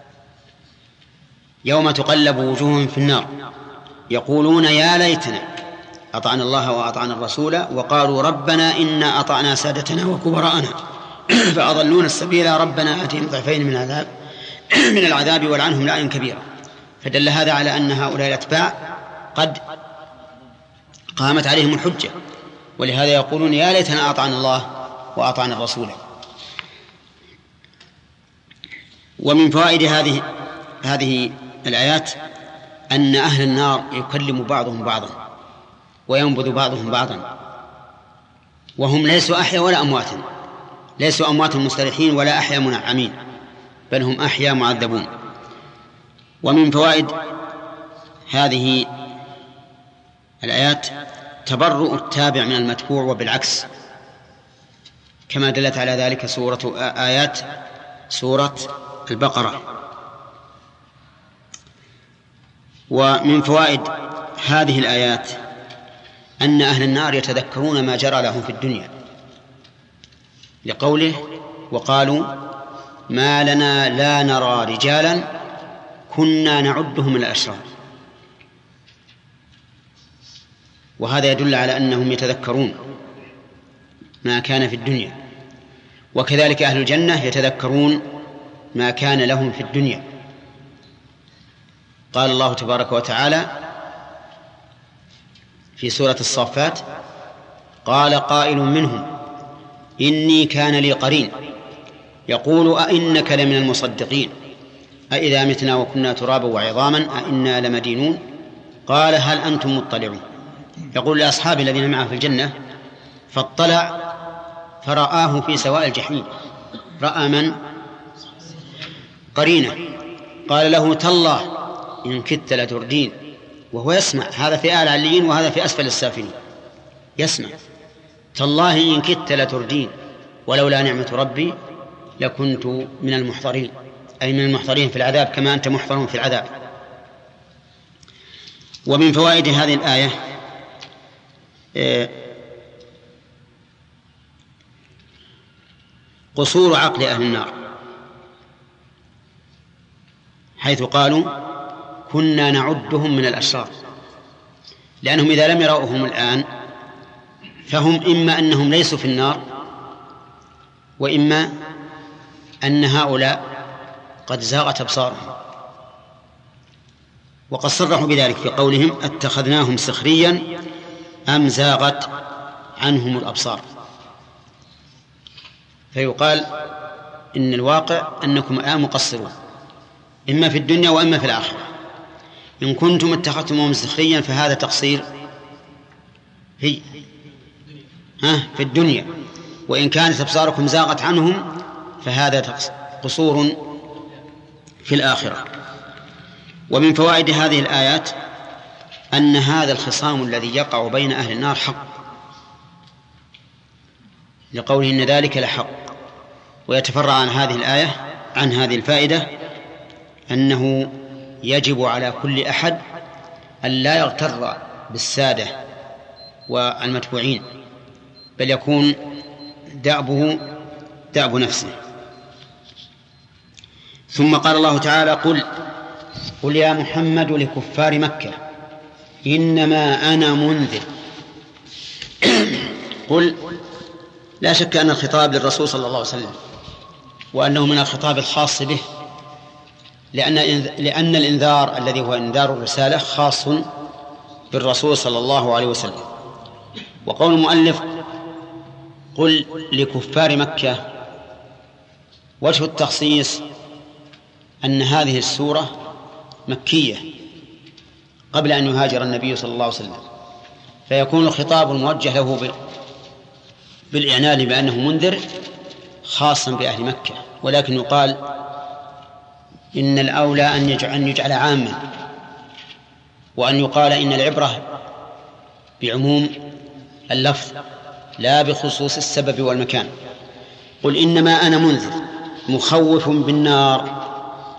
يوم تقلب وجوههم في النار يقولون يا ليتنا أطعنا الله وأطعنا الرسول وقالوا ربنا إنا أطعنا سادتنا وكبراءنا فأضلونا السبيل ربنا آتهم ضعفين من العذاب والعنهم لعنا كبيرا. فدل هذا على أن هؤلاء الأتباع قد قامت عليهم الحجة، ولهذا يقولون يا ليتنا أطعنا الله وأطعنا الرسول. ومن فوائد هذه الآيات أن أهل النار يكلم بعضهم بعضا وينبذ بعضهم بعضا، وهم ليسوا أحيا ولا أمواتا، ليسوا أمواتا مستريحين ولا أحيا منعمين، بل هم أحيا معذبون. ومن فوائد هذه الآيات تبرؤ التابع من المتبوع وبالعكس، كما دلت على ذلك آيات سورة البقرة. ومن فوائد هذه الآيات أن أهل النار يتذكرون ما جرى لهم في الدنيا، لقوله: وقالوا ما لنا لا نرى رجالا كنا نعدهم من الأشرار. وهذا يدل على أنهم يتذكرون ما كان في الدنيا، وكذلك أهل الجنة يتذكرون ما كان لهم في الدنيا. قال الله تبارك وتعالى في سورة الصافات: قال قائل منهم إني كان لي قرين يقول أئنك لمن المصدقين أئذا متنا وكنا ترابا وعظاما أئنا لمدينون قال هل أنتم مطلعون. يقول لأصحاب الذين معه في الجنة: فاطلع فرآه في سواء الجحيم. رأى من؟ قرينه. قال له: تالله إن كدت لتردين. وهو يسمع، هذا في أعلى العليين وهذا في أسفل السافلين، يسمع: تالله إن كدت لتردين ولولا نعمة ربي لكنت من المحضرين، أي من المحضرين في العذاب كما أنت محضر في العذاب. ومن فوائد هذه الآية قصور عقل أهل النار، حيث قالوا كنا نعدهم من الأشرار، لأنهم إذا لم يرأوهم الآن فهم إما أنهم ليسوا في النار، وإما أن هؤلاء قد زاغت أبصارهم. وقد صرحوا بذلك في قولهم: اتخذناهم سخريا أم زاغت عنهم الأبصار. فيقال إن الواقع أنكم الآن مقصرون إما في الدنيا وإما في الآخرة. إن كنتم اتخذتموهم سخريا فهذا تقصير في الدنيا، وإن كانت أبصاركم زاغت عنهم فهذا قصور في الآخرة. ومن فوائد هذه الآيات أن هذا الخصام الذي يقع بين أهل النار حق، لقوله إن ذلك لحق. ويتفرع عن هذه الآية عن هذه الفائدة أنه يجب على كل أحد أن لا يغتر بالسادة والمتبوعين، بل يكون دأبه دأب نفسه. ثم قال الله تعالى: قل يا محمد لكفار مكة إنما أنا منذر. قل لا شك أن الخطاب للرسول صلى الله عليه وسلم، وأنه من الخطاب الخاص به، لأن الإنذار الذي هو إنذار الرسالة خاص بالرسول صلى الله عليه وسلم. وقول المؤلف قل لكفار مكة، وجه التخصيص أن هذه السورة مكية قبل أن يهاجر النبي صلى الله عليه وسلم، فيكون الخطاب الموجه له بالإعلان بأنه منذر خاصا بأهل مكة. ولكن يقال إن الأولى أن يجعل عاما، وأن يقال إن العبرة بعموم اللفظ لا بخصوص السبب والمكان. قل إنما أنا منذر مخوف بالنار.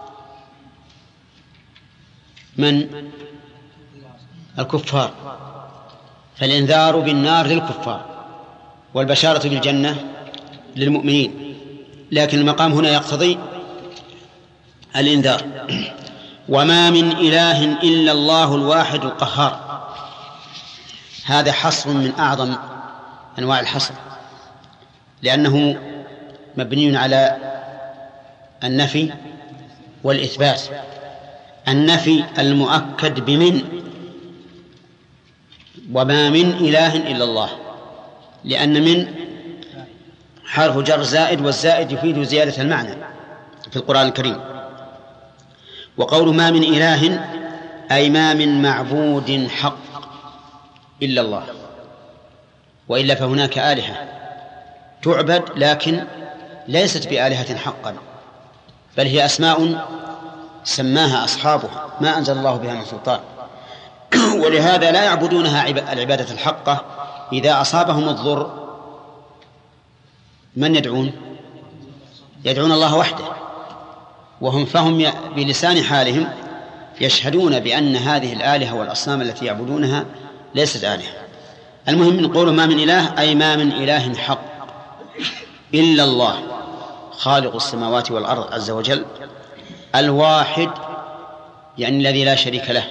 من؟ الكفار، فالإنذار بالنار للكفار والبشارة بالجنة للمؤمنين، لكن المقام هنا يقتضي الإنذار. وما من إله إلا الله الواحد القهار. هذا حصر من أعظم أنواع الحصر، لأنه مبني على النفي والإثبات. النفي المؤكد بمن، وما من إله إلا الله، لأن من حرف جر زائد، والزائد يفيد زيادة المعنى في القرآن الكريم. وقول ما من إله أي ما من معبود حق إلا الله، وإلا فهناك آلهة تعبد لكن ليست بآلهة حقا، بل هي أسماء سماها أصحابها ما أنزل الله بها من سلطان، ولهذا لا يعبدونها العبادة الحقة. إذا أصابهم الضر من يدعون؟ يدعون الله وحده، فهم بلسان حالهم يشهدون بأن هذه الآلهة والأصنام التي يعبدونها ليست آلهة. المهم من قوله ما من إله أي ما من إله حق إلا الله خالق السماوات والأرض عز وجل، الواحد يعني الذي لا شريك له،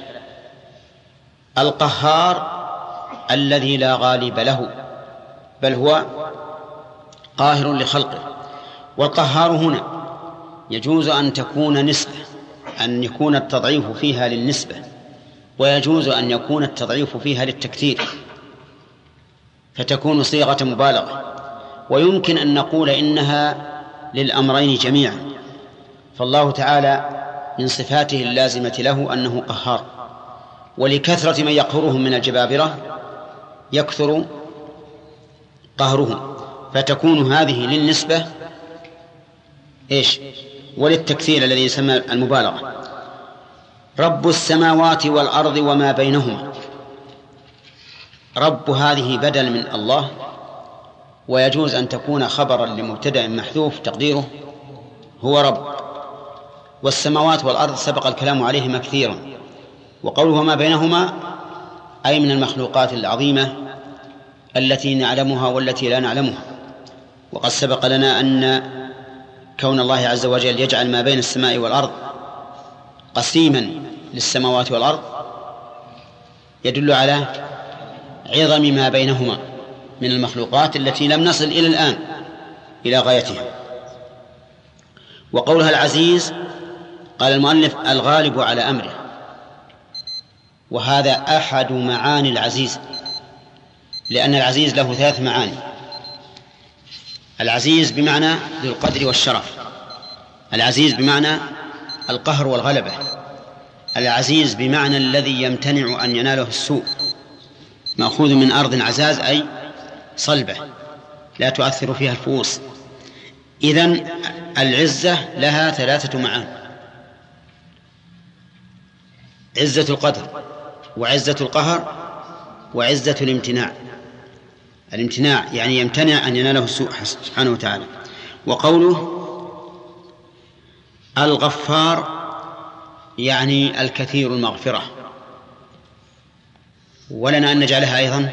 القهار الذي لا غالب له بل هو قاهر لخلقه. والقهار هنا يجوز أن تكون نسبة، أن يكون التضعيف فيها للنسبة، ويجوز أن يكون التضعيف فيها للتكثير فتكون صيغة مبالغة، ويمكن أن نقول إنها للأمرين جميعا. فالله تعالى من صفاته اللازمة له أنه قهار، ولكثرة من يقهرهم من الجبابرة يكثر قهرهم، فتكون هذه للنسبة وللتكثير الذي يسمى المبالغة. رب السماوات والأرض وما بينهما. رب هذه بدل من الله، ويجوز أن تكون خبرا لمبتدأ محذوف تقديره هو رب. والسماوات والأرض سبق الكلام عليهما كثيرا، وقوله وما بينهما أي من المخلوقات العظيمة التي نعلمها والتي لا نعلمها. وقد سبق لنا أن كون الله عز وجل يجعل ما بين السماء والأرض قسيما للسماوات والأرض يدل على عظم ما بينهما من المخلوقات التي لم نصل إلى الآن إلى غايتها. وقولها العزيز قال المؤلف الغالب على أمره، وهذا أحد معاني العزيز، لأن العزيز له 3 معاني. العزيز بمعنى ذو القدر والشرف، العزيز بمعنى القهر والغلبة، العزيز بمعنى الذي يمتنع أن يناله السوء، مأخوذ من أرض عزاز أي صلبة لا تؤثر فيها الفؤوس. إذن العزة لها 3 معاني: عزة القدر، وعزة القهر، وعزة الامتناع. الامتناع يعني يمتنع أن يناله السوء سبحانه وتعالى. وقوله الغفار يعني الكثير المغفرة، ولنا أن نجعلها أيضا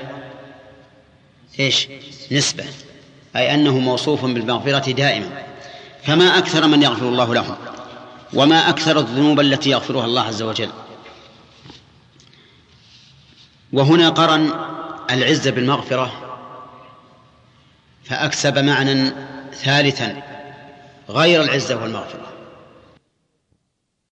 نسبة، أي أنه موصوف بالمغفرة دائما. فما أكثر من يغفر الله له، وما أكثر الذنوب التي يغفرها الله عز وجل. وهنا قرن العزة بالمغفرة فأكسب معنى ثالثا غير العزة والمغفرة،